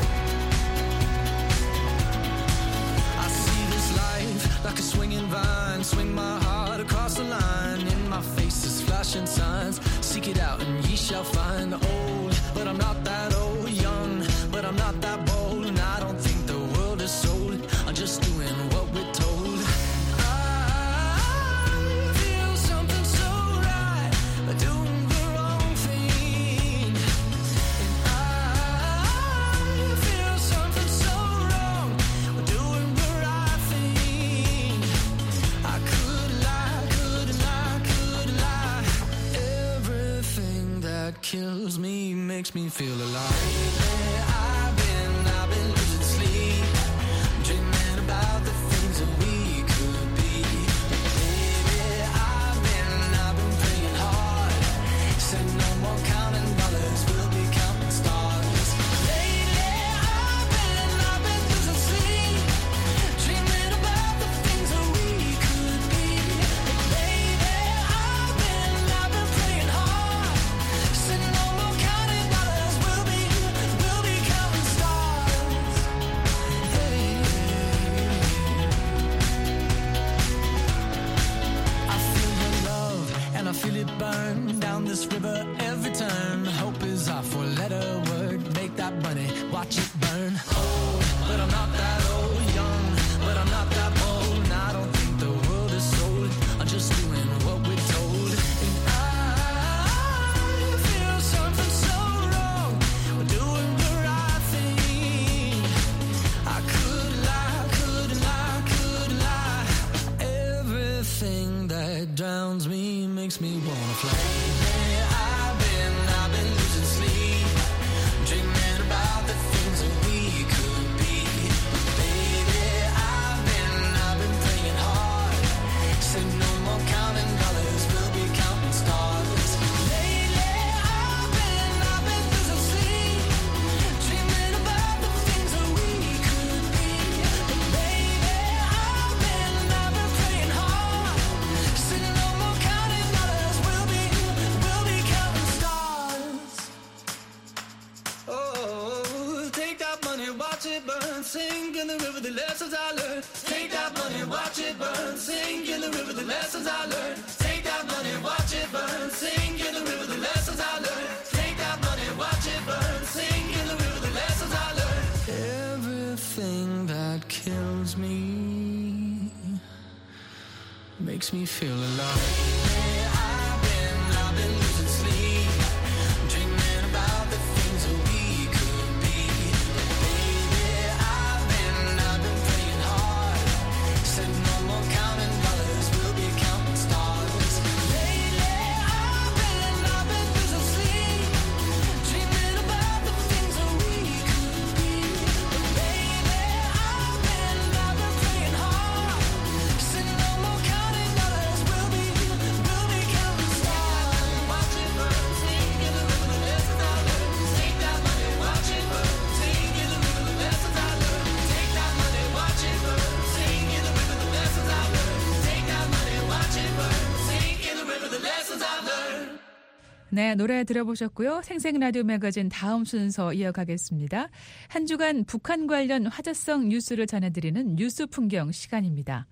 Like a swinging vine, and swing my heart across the line. In my face is flashing signs. Seek it out and ye shall find. Old, but I'm not that old. Young, but I'm not that bold. And I don't think the world is sold. I'm just doing what we're told. I feel something so right, but doing the wrong thing. And I feel something so wrong, but doing the right thing. I could lie, could lie, could lie. Everything that kills me makes me feel alive. I've been losing sleep, dreaming about the things that we could be. Baby, I've been praying hard. Said no more counting dollars, we'll be counting stars. Lately, I've been losing sleep, dreaming about the things that we could be. Baby, I've been praying hard. Said no more counting dollars, we'll be counting stars. Hey. I feel your love and I feel it burn down this river every turn. Hope is our four-letter word. Make that money, watch it burn. Old, but I'm not that old. Young, but I'm not that bold. And I don't think the world is sold. I'm just doing what we're told. And I feel something so wrong. We're doing the right thing. I could lie, could lie, could lie. Everything that drowns me makes me wanna fly. I've been losing sleep, dreaming about the things that we could be. Baby, I've been praying hard. Say no more counting dollars, we'll be counting stars. Lately, I've been losing sleep, dreaming about the things that we could be. Baby, I've been praying hard. Say no more counting dollars, we'll be counting stars. Oh, take that money, watch it burn, sing in the river the lessons I learned. Take that money, watch it burn, sing in the river the lessons I learned. Take that money, watch it burn, sing in the river the lessons I learned. Take that money, watch it burn, sing in the river the lessons I learned. Everything that kills me makes me feel alive. I've been losing sleep, dreaming about the things that we could be. Baby, I've been praying hard. Said no more counting dollars, we'll be counting stars. Lately, I've been losing sleep, dreaming about the things that we could be. Baby, I've been praying hard. Said no more counting dollars, we'll be counting stars. Watch it burn, sing in the river the lessons I learned. Take that money, watch it burn, sing in the river the lessons I learned. Take that money, watch it burn, sing in the river the lessons I learned. Take that money, watch it burn, sing in the river the lessons I learned. 네, 노래 들어보셨고요. 생생 라디오 매거진 다음 순서 이어가겠습니다. 한 주간 북한 관련 화제성 뉴스를 전해드리는 뉴스 풍경 시간입니다.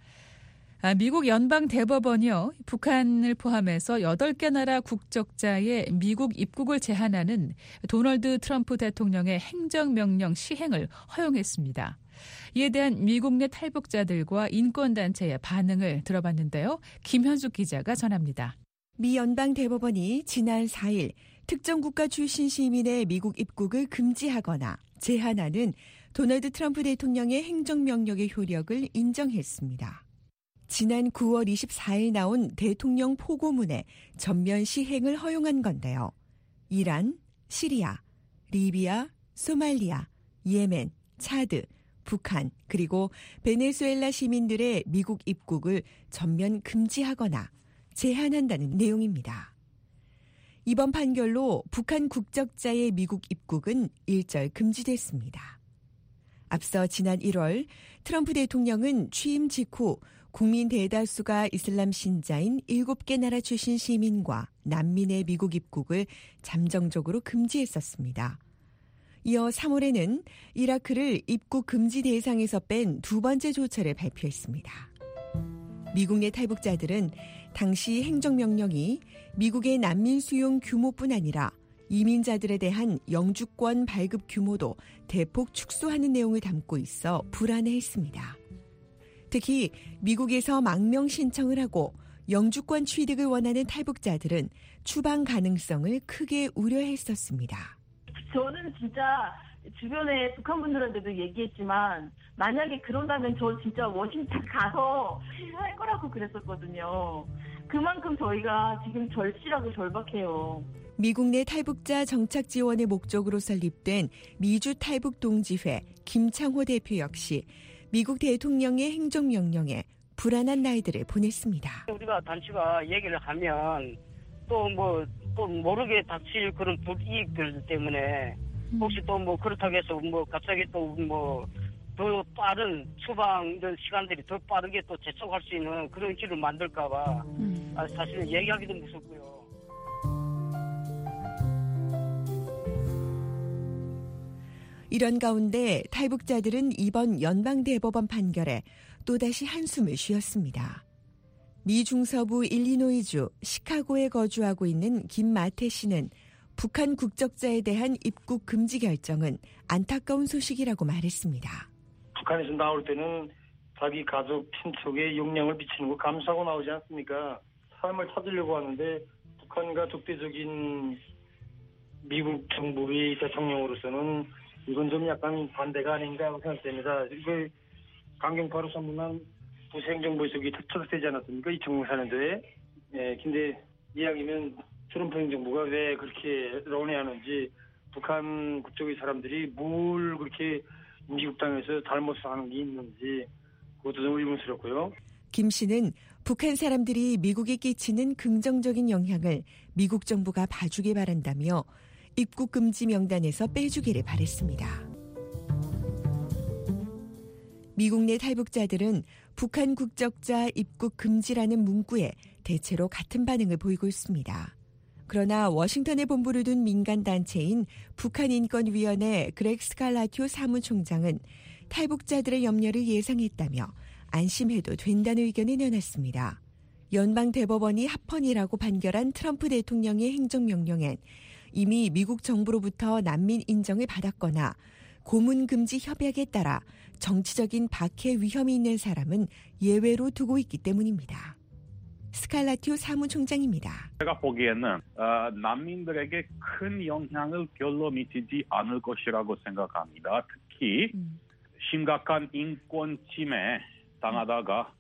미국 연방 대법원이요, 북한을 포함해서 8개 나라 국적자의 미국 입국을 제한하는 도널드 트럼프 대통령의 행정명령 시행을 허용했습니다. 이에 대한 미국 내 탈북자들과 인권단체의 반응을 들어봤는데요. 김현숙 기자가 전합니다. 미 연방 대법원이 지난 4일 특정 국가 출신 시민의 미국 입국을 금지하거나 제한하는 도널드 트럼프 대통령의 행정명령의 효력을 인정했습니다. 지난 9월 24일 나온 대통령 포고문에 전면 시행을 허용한 건데요. 이란, 시리아, 리비아, 소말리아, 예멘, 차드, 북한, 그리고 베네수엘라 시민들의 미국 입국을 전면 금지하거나 제한한다는 내용입니다. 이번 판결로 북한 국적자의 미국 입국은 일절 금지됐습니다. 앞서 지난 1월 트럼프 대통령은 취임 직후 국민 대다수가 이슬람 신자인 7개 나라 출신 시민과 난민의 미국 입국을 잠정적으로 금지했었습니다. 이어 3월에는 이라크를 입국 금지 대상에서 뺀 두 번째 조처를 발표했습니다. 미국 내 탈북자들은 당시 행정명령이 미국의 난민 수용 규모뿐 아니라 이민자들에 대한 영주권 발급 규모도 대폭 축소하는 내용을 담고 있어 불안해했습니다. 특히 미국에서 망명 신청을 하고 영주권 취득을 원하는 탈북자들은 추방 가능성을 크게 우려했었습니다. 저는 진짜 주변에 북한 분들한테도 얘기했지만 만약에 그런다면 저 진짜 워싱턴 가서 할 거라고 그랬었거든요. 그만큼 저희가 지금 절실하고 절박해요. 미국 내 탈북자 정착 지원의 목적으로 설립된 미주 탈북 동지회 김창호 대표 역시 미국 대통령의 행정명령에 불안한 날들을 보냈습니다. 우리가 단체가 얘기를 하면 또 모르게 닥칠 그런 불이익들 때문에 혹시 또 그렇다고 해서 갑자기 또 더 빠른 추방 이런 시간들이 더 빠르게 또 재촉할 수 있는 그런 길을 만들까봐 사실은 얘기하기도 무섭고요. 이런 가운데 탈북자들은 이번 연방대법원 판결에 또다시 한숨을 쉬었습니다. 미 중서부 일리노이주 시카고에 거주하고 있는 김마태 씨는 북한 국적자에 대한 입국 금지 결정은 안타까운 소식이라고 말했습니다. 북한에서 나올 때는 자기 가족, 친척에 영향을 미치는 거 감수하고 나오지 않습니까? 삶을 찾으려고 하는데 북한과 적대적인 미국 정부의 대통령으로서는 이건 좀 약간 반대가 아닌가 하고 생각됩니다. 이거 강경파로 선문한 부시행정부에서 철수되지 않았습니까? 2004년도에. 네, 근데 이야기면 트럼프 행정부가 왜 그렇게 런해하는지 북한 국적의 사람들이 뭘 그렇게 미국 땅에서 잘못을 하는 게 있는지 그것도 좀 의문스럽고요. 김 씨는 북한 사람들이 미국에 끼치는 긍정적인 영향을 미국 정부가 봐주길 바란다며 입국 금지 명단에서 빼주기를 바랬습니다. 미국 내 탈북자들은 북한 국적자 입국 금지라는 문구에 대체로 같은 반응을 보이고 있습니다. 그러나 워싱턴에 본부를 둔 민간단체인 북한인권위원회 그렉 스칼라튜 사무총장은 탈북자들의 염려를 예상했다며 안심해도 된다는 의견을 내놨습니다. 연방대법원이 합헌이라고 판결한 트럼프 대통령의 행정명령엔 이미 미국 정부로부터 난민 인정을 받았거나 고문금지 협약에 따라 정치적인 박해 위험이 있는 사람은 예외로 두고 있기 때문입니다. 스칼라튜 사무총장입니다. 제가 보기에는 난민들에게 큰 영향을 별로 미치지 않을 것이라고 생각합니다. 특히 심각한 인권 침해 당하다가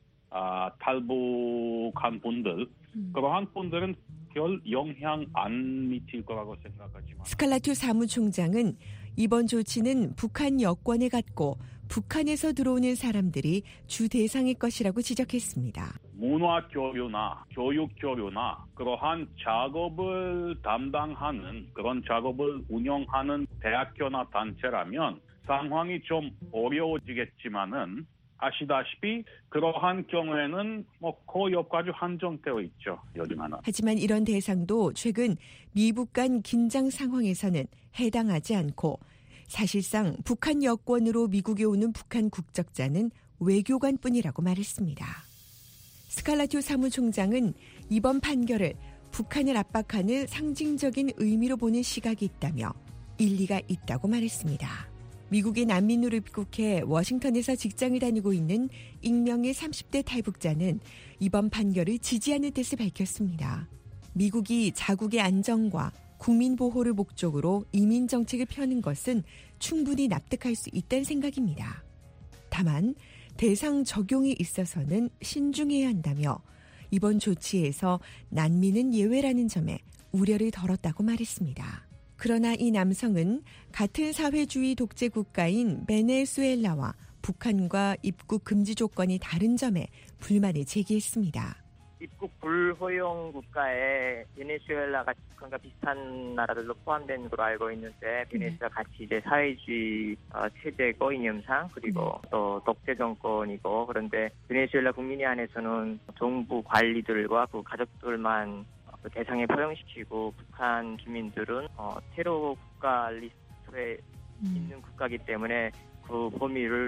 탈북한 분들, 그러한 분들은 별 영향 안 미칠 거라고 생각하지만 스칼라튜 사무총장은 이번 조치는 북한 여권을 갖고 북한에서 들어오는 사람들이 주 대상일 것이라고 지적했습니다. 문화 교류나 교육 교류나 그러한 작업을 담당하는 그런 작업을 운영하는 대학교나 단체라면 상황이 좀 어려워지겠지만은 아시다시피 그러한 경우에는 거의 한정되어 있죠. 요즘에는. 하지만 이런 대상도 최근 미북 간 긴장 상황에서는 해당하지 않고 사실상 북한 여권으로 미국에 오는 북한 국적자는 외교관뿐이라고 말했습니다. 스칼라튜 사무총장은 이번 판결을 북한을 압박하는 상징적인 의미로 보는 시각이 있다며 일리가 있다고 말했습니다. 미국의 난민으로 입국해 워싱턴에서 직장을 다니고 있는 익명의 30대 탈북자는 이번 판결을 지지하는 뜻을 밝혔습니다. 미국이 자국의 안정과 국민 보호를 목적으로 이민 정책을 펴는 것은 충분히 납득할 수 있다는 생각입니다. 다만 대상 적용에 있어서는 신중해야 한다며 이번 조치에서 난민은 예외라는 점에 우려를 덜었다고 말했습니다. 그러나 이 남성은 같은 사회주의 독재 국가인 베네수엘라와 북한과 입국 금지 조건이 다른 점에 불만을 제기했습니다. 입국 불허용 국가에 베네수엘라가 북한과 비슷한 나라들로 포함된 걸로 알고 있는데 베네수엘라 같이 이제 사회주의 체제고 이념상 그리고 또 독재 정권이고 그런데 베네수엘라 국민이 안에서는 정부 관리들과 그 가족들만 그 대상에 포용시키고 북한 주민들은 테러 국가 리스트에 있는 국가이기 때문에 그 범위를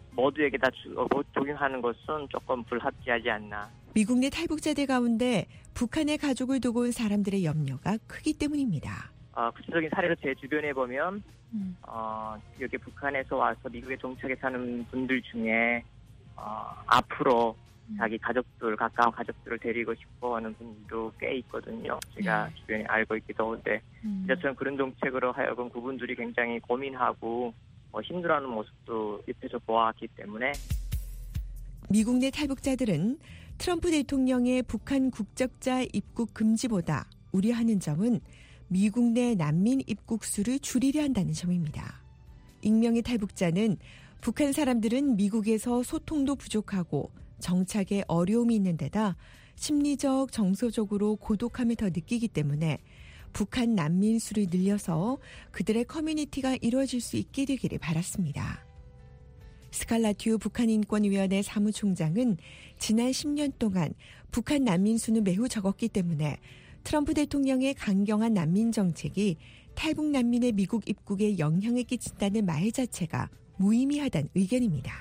모두에게 다 적용하는 것은 조금 불합리하지 않나. 미국 내 탈북자들 가운데 북한의 가족을 두고 온 사람들의 염려가 크기 때문입니다. 구체적인 사례로 제 주변에 보면 여기 북한에서 와서 미국에 정착해 사는 분들 중에 앞으로 자기 가족들, 가까운 가족들을 데리고 싶어 하는 분도 꽤 있거든요. 제가 주변에 알고 있기도 한데 저는 그런 정책으로 하여금 그분들이 굉장히 고민하고 힘들어하는 모습도 옆에서 보았기 때문에 미국 내 탈북자들은 트럼프 대통령의 북한 국적자 입국 금지보다 우려하는 점은 미국 내 난민 입국 수를 줄이려 한다는 점입니다. 익명의 탈북자는 북한 사람들은 미국에서 소통도 부족하고 정착에 어려움이 있는 데다 심리적, 정서적으로 고독함을 더 느끼기 때문에 북한 난민 수를 늘려서 그들의 커뮤니티가 이루어질 수 있게 되기를 바랐습니다. 스칼라튜 북한인권위원회 사무총장은 지난 10년 동안 북한 난민 수는 매우 적었기 때문에 트럼프 대통령의 강경한 난민 정책이 탈북 난민의 미국 입국에 영향을 끼친다는 말 자체가 무의미하다는 의견입니다.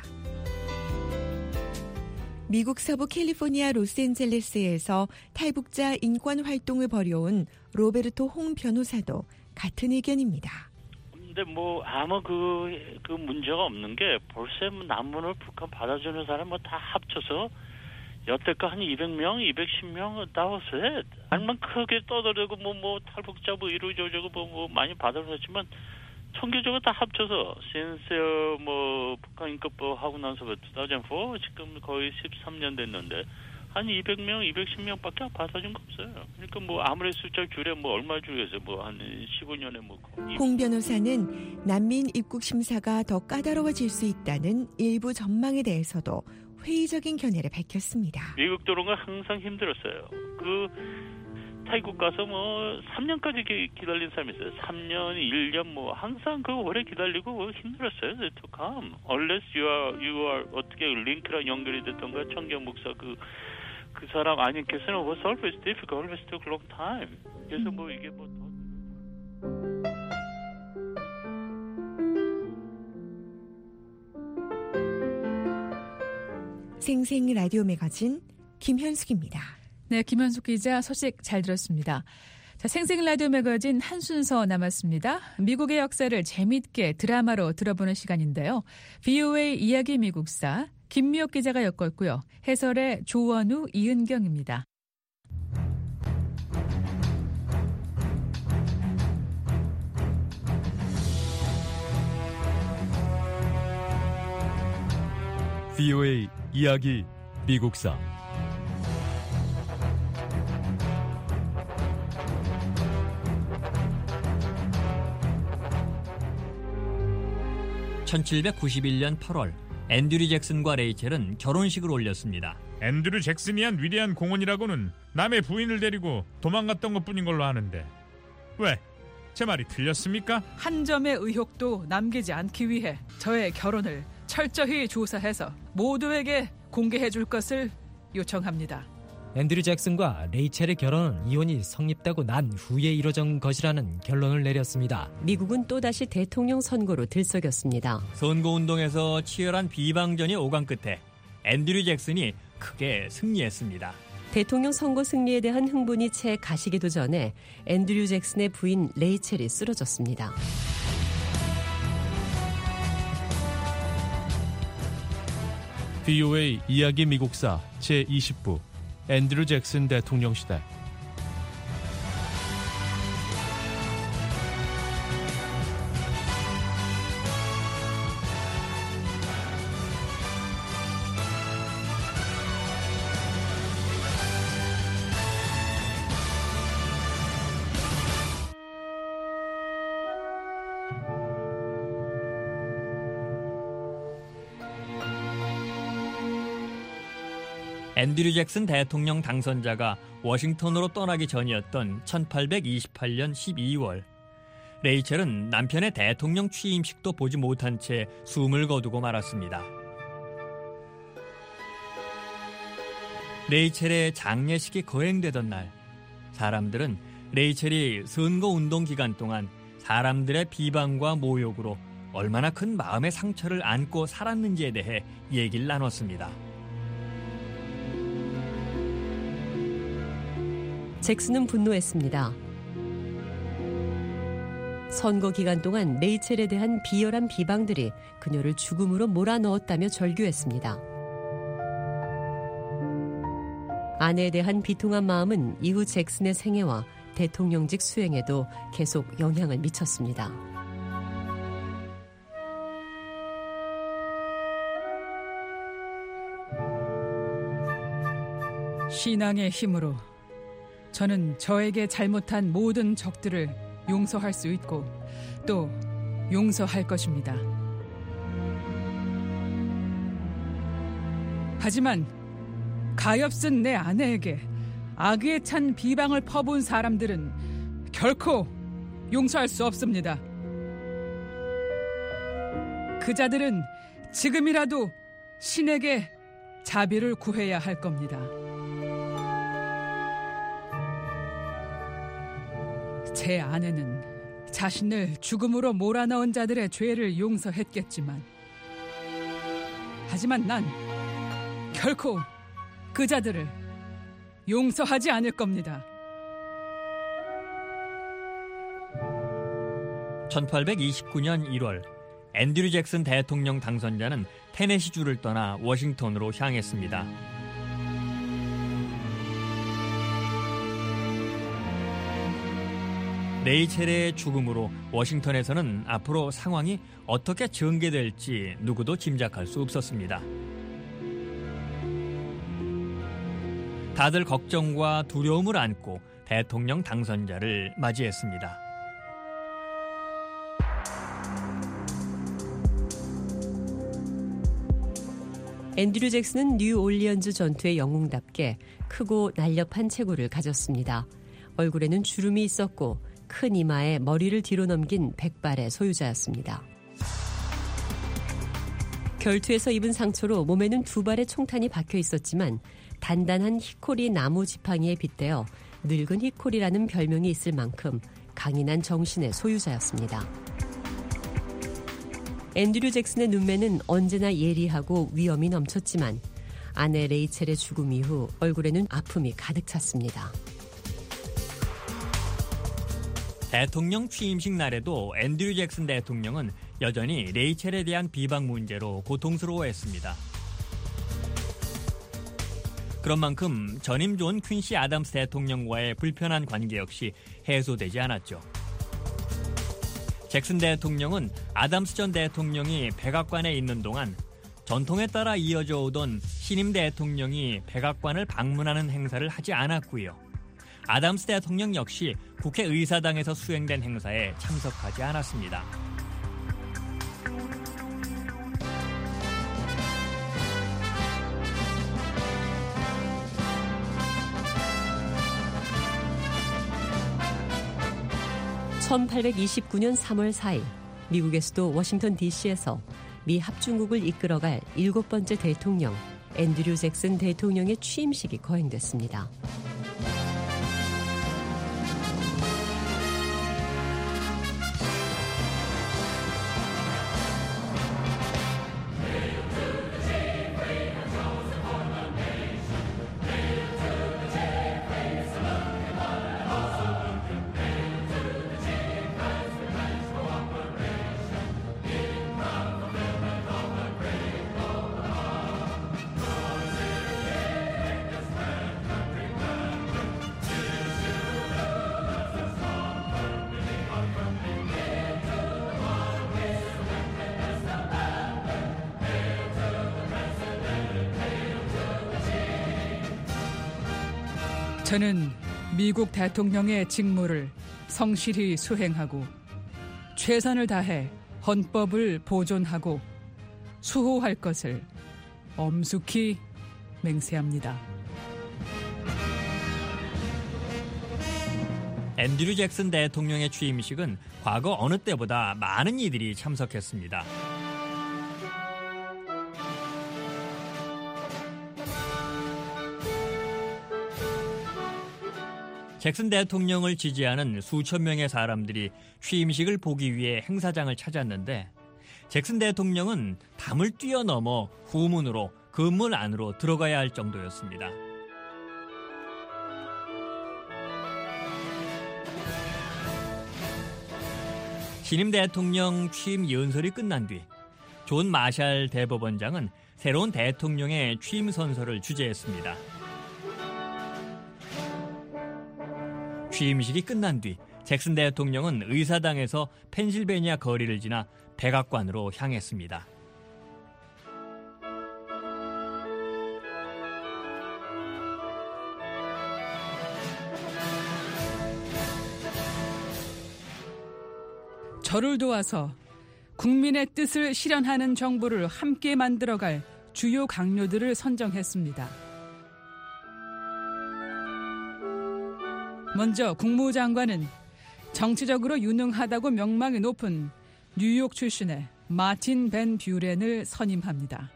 미국 서부 캘리포니아 로스앤젤레스에서 탈북자 인권 활동을 벌여온 로베르토 홍 변호사도 같은 의견입니다. 근데 아무 그 문제가 없는 게 벌써 난민을 북한 받아주는 사람 다 합쳐서 여태껏 한 200명, 210명 나왔어요. 아니면 크게 떠들고 탈북자 이러저러고 많이 받아줬지만 총계적으로 다 합쳐서 신세어 북한 인권법 하고 나서부터 2004 지금 거의 13년 됐는데 한 200명, 210명밖에 받아준 거 없어요. 그러니까 아무리 숫자 줄여 얼마 줄여서 한 15년에 홍 변호사는 난민 입국 심사가 더 까다로워질 수 있다는 일부 전망에 대해서도 회의적인 견해를 밝혔습니다. 미국 들어온 건 항상 힘들었어요. 타이국 가서 3년까지 기다린 사람이 있어요. 3년, 1년 항상 오래 기다리고 힘들었어요. To come. Unless you are 어떻게 링크랑 연결이 됐던가 청경 목사 그 사람 아니께서는 was always difficult, always took long time. 그래서 이게 더 생생 라디오 매거진 김현숙입니다. 네, 김현숙 기자 소식 잘 들었습니다. 자, 생생 라디오 매거진 한 순서 남았습니다. 미국의 역사를 재미있게 드라마로 들어보는 시간인데요. VOA 이야기 미국사 김미옥 기자가 엮었고요. 해설의 조원우, 이은경입니다. VOA 이야기 미국사 (1791년 8월) 앤드류 잭슨과 레이첼은 결혼식을 올렸습니다. 앤드류 잭슨이 한 위대한 공헌이라고는 남의 부인을 데리고 도망갔던 것뿐인 걸로 아는데 왜? 제 말이 틀렸습니까? 한 점의 의혹도 남기지 않기 위해 저의 결혼을 철저히 조사해서 모두에게 공개해 줄 것을 요청합니다. 앤드류 잭슨과 레이첼의 결혼은 이혼이 성립되고 난 후에 이뤄진 것이라는 결론을 내렸습니다. 미국은 또다시 대통령 선거로 들썩였습니다. 선거운동에서 치열한 비방전이 오간 끝에 앤드류 잭슨이 크게 승리했습니다. 대통령 선거 승리에 대한 흥분이 채 가시기도 전에 앤드류 잭슨의 부인 레이첼이 쓰러졌습니다. VOA 이야기 미국사 제20부 앤드류 잭슨 대통령 시대. 앤드류 잭슨 대통령 당선자가 워싱턴으로 떠나기 전이었던 1828년 12월, 레이첼은 남편의 대통령 취임식도 보지 못한 채 숨을 거두고 말았습니다. 레이첼의 장례식이 거행되던 날, 사람들은 레이첼이 선거운동 기간 동안 사람들의 비방과 모욕으로 얼마나 큰 마음의 상처를 안고 살았는지에 대해 얘기를 나눴습니다. 잭슨은 분노했습니다. 선거 기간 동안 레이첼에 대한 비열한 비방들이 그녀를 죽음으로 몰아넣었다며 절규했습니다. 아내에 대한 비통한 마음은 이후 잭슨의 생애와 대통령직 수행에도 계속 영향을 미쳤습니다. 신앙의 힘으로 저는 저에게 잘못한 모든 적들을 용서할 수 있고 또 용서할 것입니다. 하지만 가엾은 내 아내에게 악의에 찬 비방을 퍼부은 사람들은 결코 용서할 수 없습니다. 그 자들은 지금이라도 신에게 자비를 구해야 할 겁니다. 제 아내는 자신을 죽음으로 몰아넣은 자들의 죄를 용서했겠지만, 하지만 난 결코 그 자들을 용서하지 않을 겁니다. 1829년 1월 앤드류 잭슨 대통령 당선자는 테네시주를 떠나 워싱턴으로 향했습니다. 레이첼의 죽음으로 워싱턴에서는 앞으로 상황이 어떻게 전개될지 누구도 짐작할 수 없었습니다. 다들 걱정과 두려움을 안고 대통령 당선자를 맞이했습니다. 앤드류 잭슨은 뉴올리언즈 전투의 영웅답게 크고 날렵한 체구를 가졌습니다. 얼굴에는 주름이 있었고 큰 이마에 머리를 뒤로 넘긴 백발의 소유자였습니다. 결투에서 입은 상처로 몸에는 2발의 총탄이 박혀 있었지만 단단한 히코리 나무 지팡이에 빗대어 늙은 히코리라는 별명이 있을 만큼 강인한 정신의 소유자였습니다. 앤드류 잭슨의 눈매는 언제나 예리하고 위엄이 넘쳤지만 아내 레이첼의 죽음 이후 얼굴에는 아픔이 가득 찼습니다. 대통령 취임식 날에도 앤드류 잭슨 대통령은 여전히 레이첼에 대한 비방 문제로 고통스러워했습니다. 그런 만큼 전임 존 퀸시 아담스 대통령과의 불편한 관계 역시 해소되지 않았죠. 잭슨 대통령은 아담스 전 대통령이 백악관에 있는 동안 전통에 따라 이어져 오던 신임 대통령이 백악관을 방문하는 행사를 하지 않았고요. 아담스 대통령 역시 국회의사당에서 수행된 행사에 참석하지 않았습니다. (1829년 3월 4일) 미국의 수도 워싱턴 DC에서 미 합중국을 이끌어갈 7번째 대통령 앤드류 잭슨 대통령의 취임식이 거행됐습니다. 저는 미국 대통령의 직무를 성실히 수행하고 최선을 다해 헌법을 보존하고 수호할 것을 엄숙히 맹세합니다. 앤드류 잭슨 대통령의 취임식은 과거 어느 때보다 많은 이들이 참석했습니다. 잭슨 대통령을 지지하는 수천 명의 사람들이 취임식을 보기 위해 행사장을 찾았는데 잭슨 대통령은 담을 뛰어넘어 후문으로 건물 안으로 들어가야 할 정도였습니다. 신임 대통령 취임 연설이 끝난 뒤 존 마샬 대법원장은 새로운 대통령의 취임 선서를 주재했습니다. 취임식이 끝난 뒤 잭슨 대통령은 의사당에서 펜실베니아 거리를 지나 백악관으로 향했습니다. 저를 도와서 국민의 뜻을 실현하는 정부를 함께 만들어갈 주요 강요들을 선정했습니다. 먼저 국무장관은 정치적으로 유능하다고 명망이 높은 뉴욕 출신의 마틴 벤 뷰렌을 선임합니다.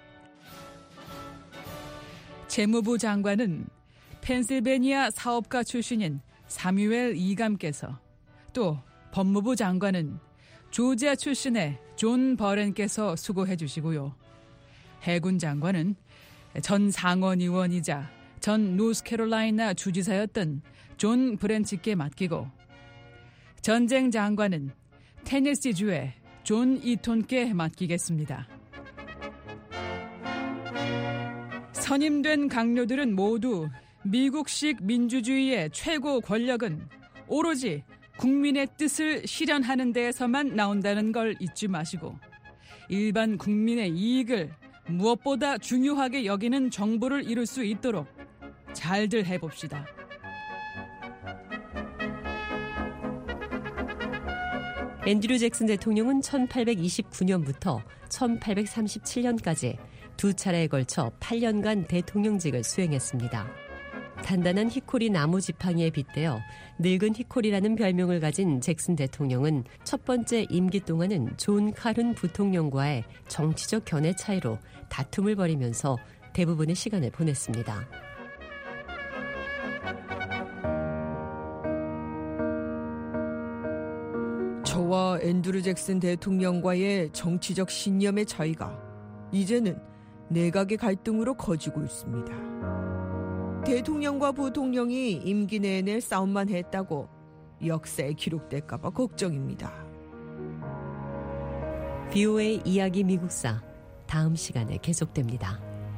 재무부 장관은 펜실베니아 사업가 출신인 사뮤엘 이감께서, 또 법무부 장관은 조지아 출신의 존 버렌께서 수고해 주시고요. 해군 장관은 전 상원 의원이자 전 노스캐롤라이나 주지사였던 존 브랜치께 맡기고, 전쟁 장관은 테네시주의 존 이톤께 맡기겠습니다. 선임된 강요들은 모두 미국식 민주주의의 최고 권력은 오로지 국민의 뜻을 실현하는 데에서만 나온다는 걸 잊지 마시고, 일반 국민의 이익을 무엇보다 중요하게 여기는 정부를 이룰 수 있도록 잘들 해봅시다. 앤드류 잭슨 대통령은 1829년부터 1837년까지 두 차례에 걸쳐 8년간 대통령직을 수행했습니다. 단단한 히코리 나무 지팡이에 빗대어 늙은 히코리라는 별명을 가진 잭슨 대통령은 첫 번째 임기 동안은 존 카른 부통령과의 정치적 견해 차이로 다툼을 벌이면서 대부분의 시간을 보냈습니다. 저와 앤드류 잭슨 대통령과의 정치적 신념의 차이가 이제는 내각의 갈등으로 커지고 있습니다. 대통령과 부통령이 임기 내내 싸움만 했다고 역사에 기록될까 봐 걱정입니다. VOA 이야기 미국사, 다음 시간에 계속됩니다.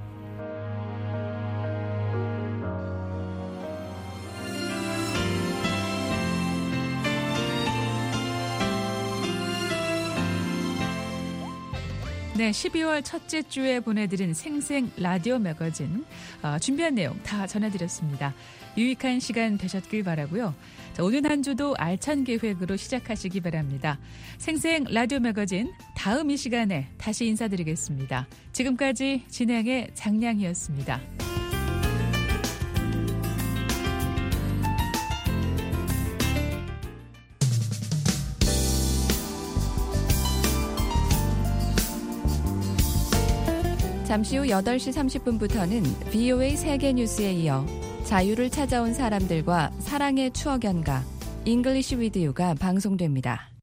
네, 12월 첫째 주에 보내드린 생생 라디오 매거진 준비한 내용 다 전해드렸습니다. 유익한 시간 되셨길 바라고요. 자, 오늘 한 주도 알찬 계획으로 시작하시기 바랍니다. 생생 라디오 매거진 다음 이 시간에 다시 인사드리겠습니다. 지금까지 진행의 장량이었습니다. 잠시 후 8시 30분부터는 VOA 세계뉴스에 이어 자유를 찾아온 사람들과 사랑의 추억 연가 잉글리시 위드 유가 방송됩니다.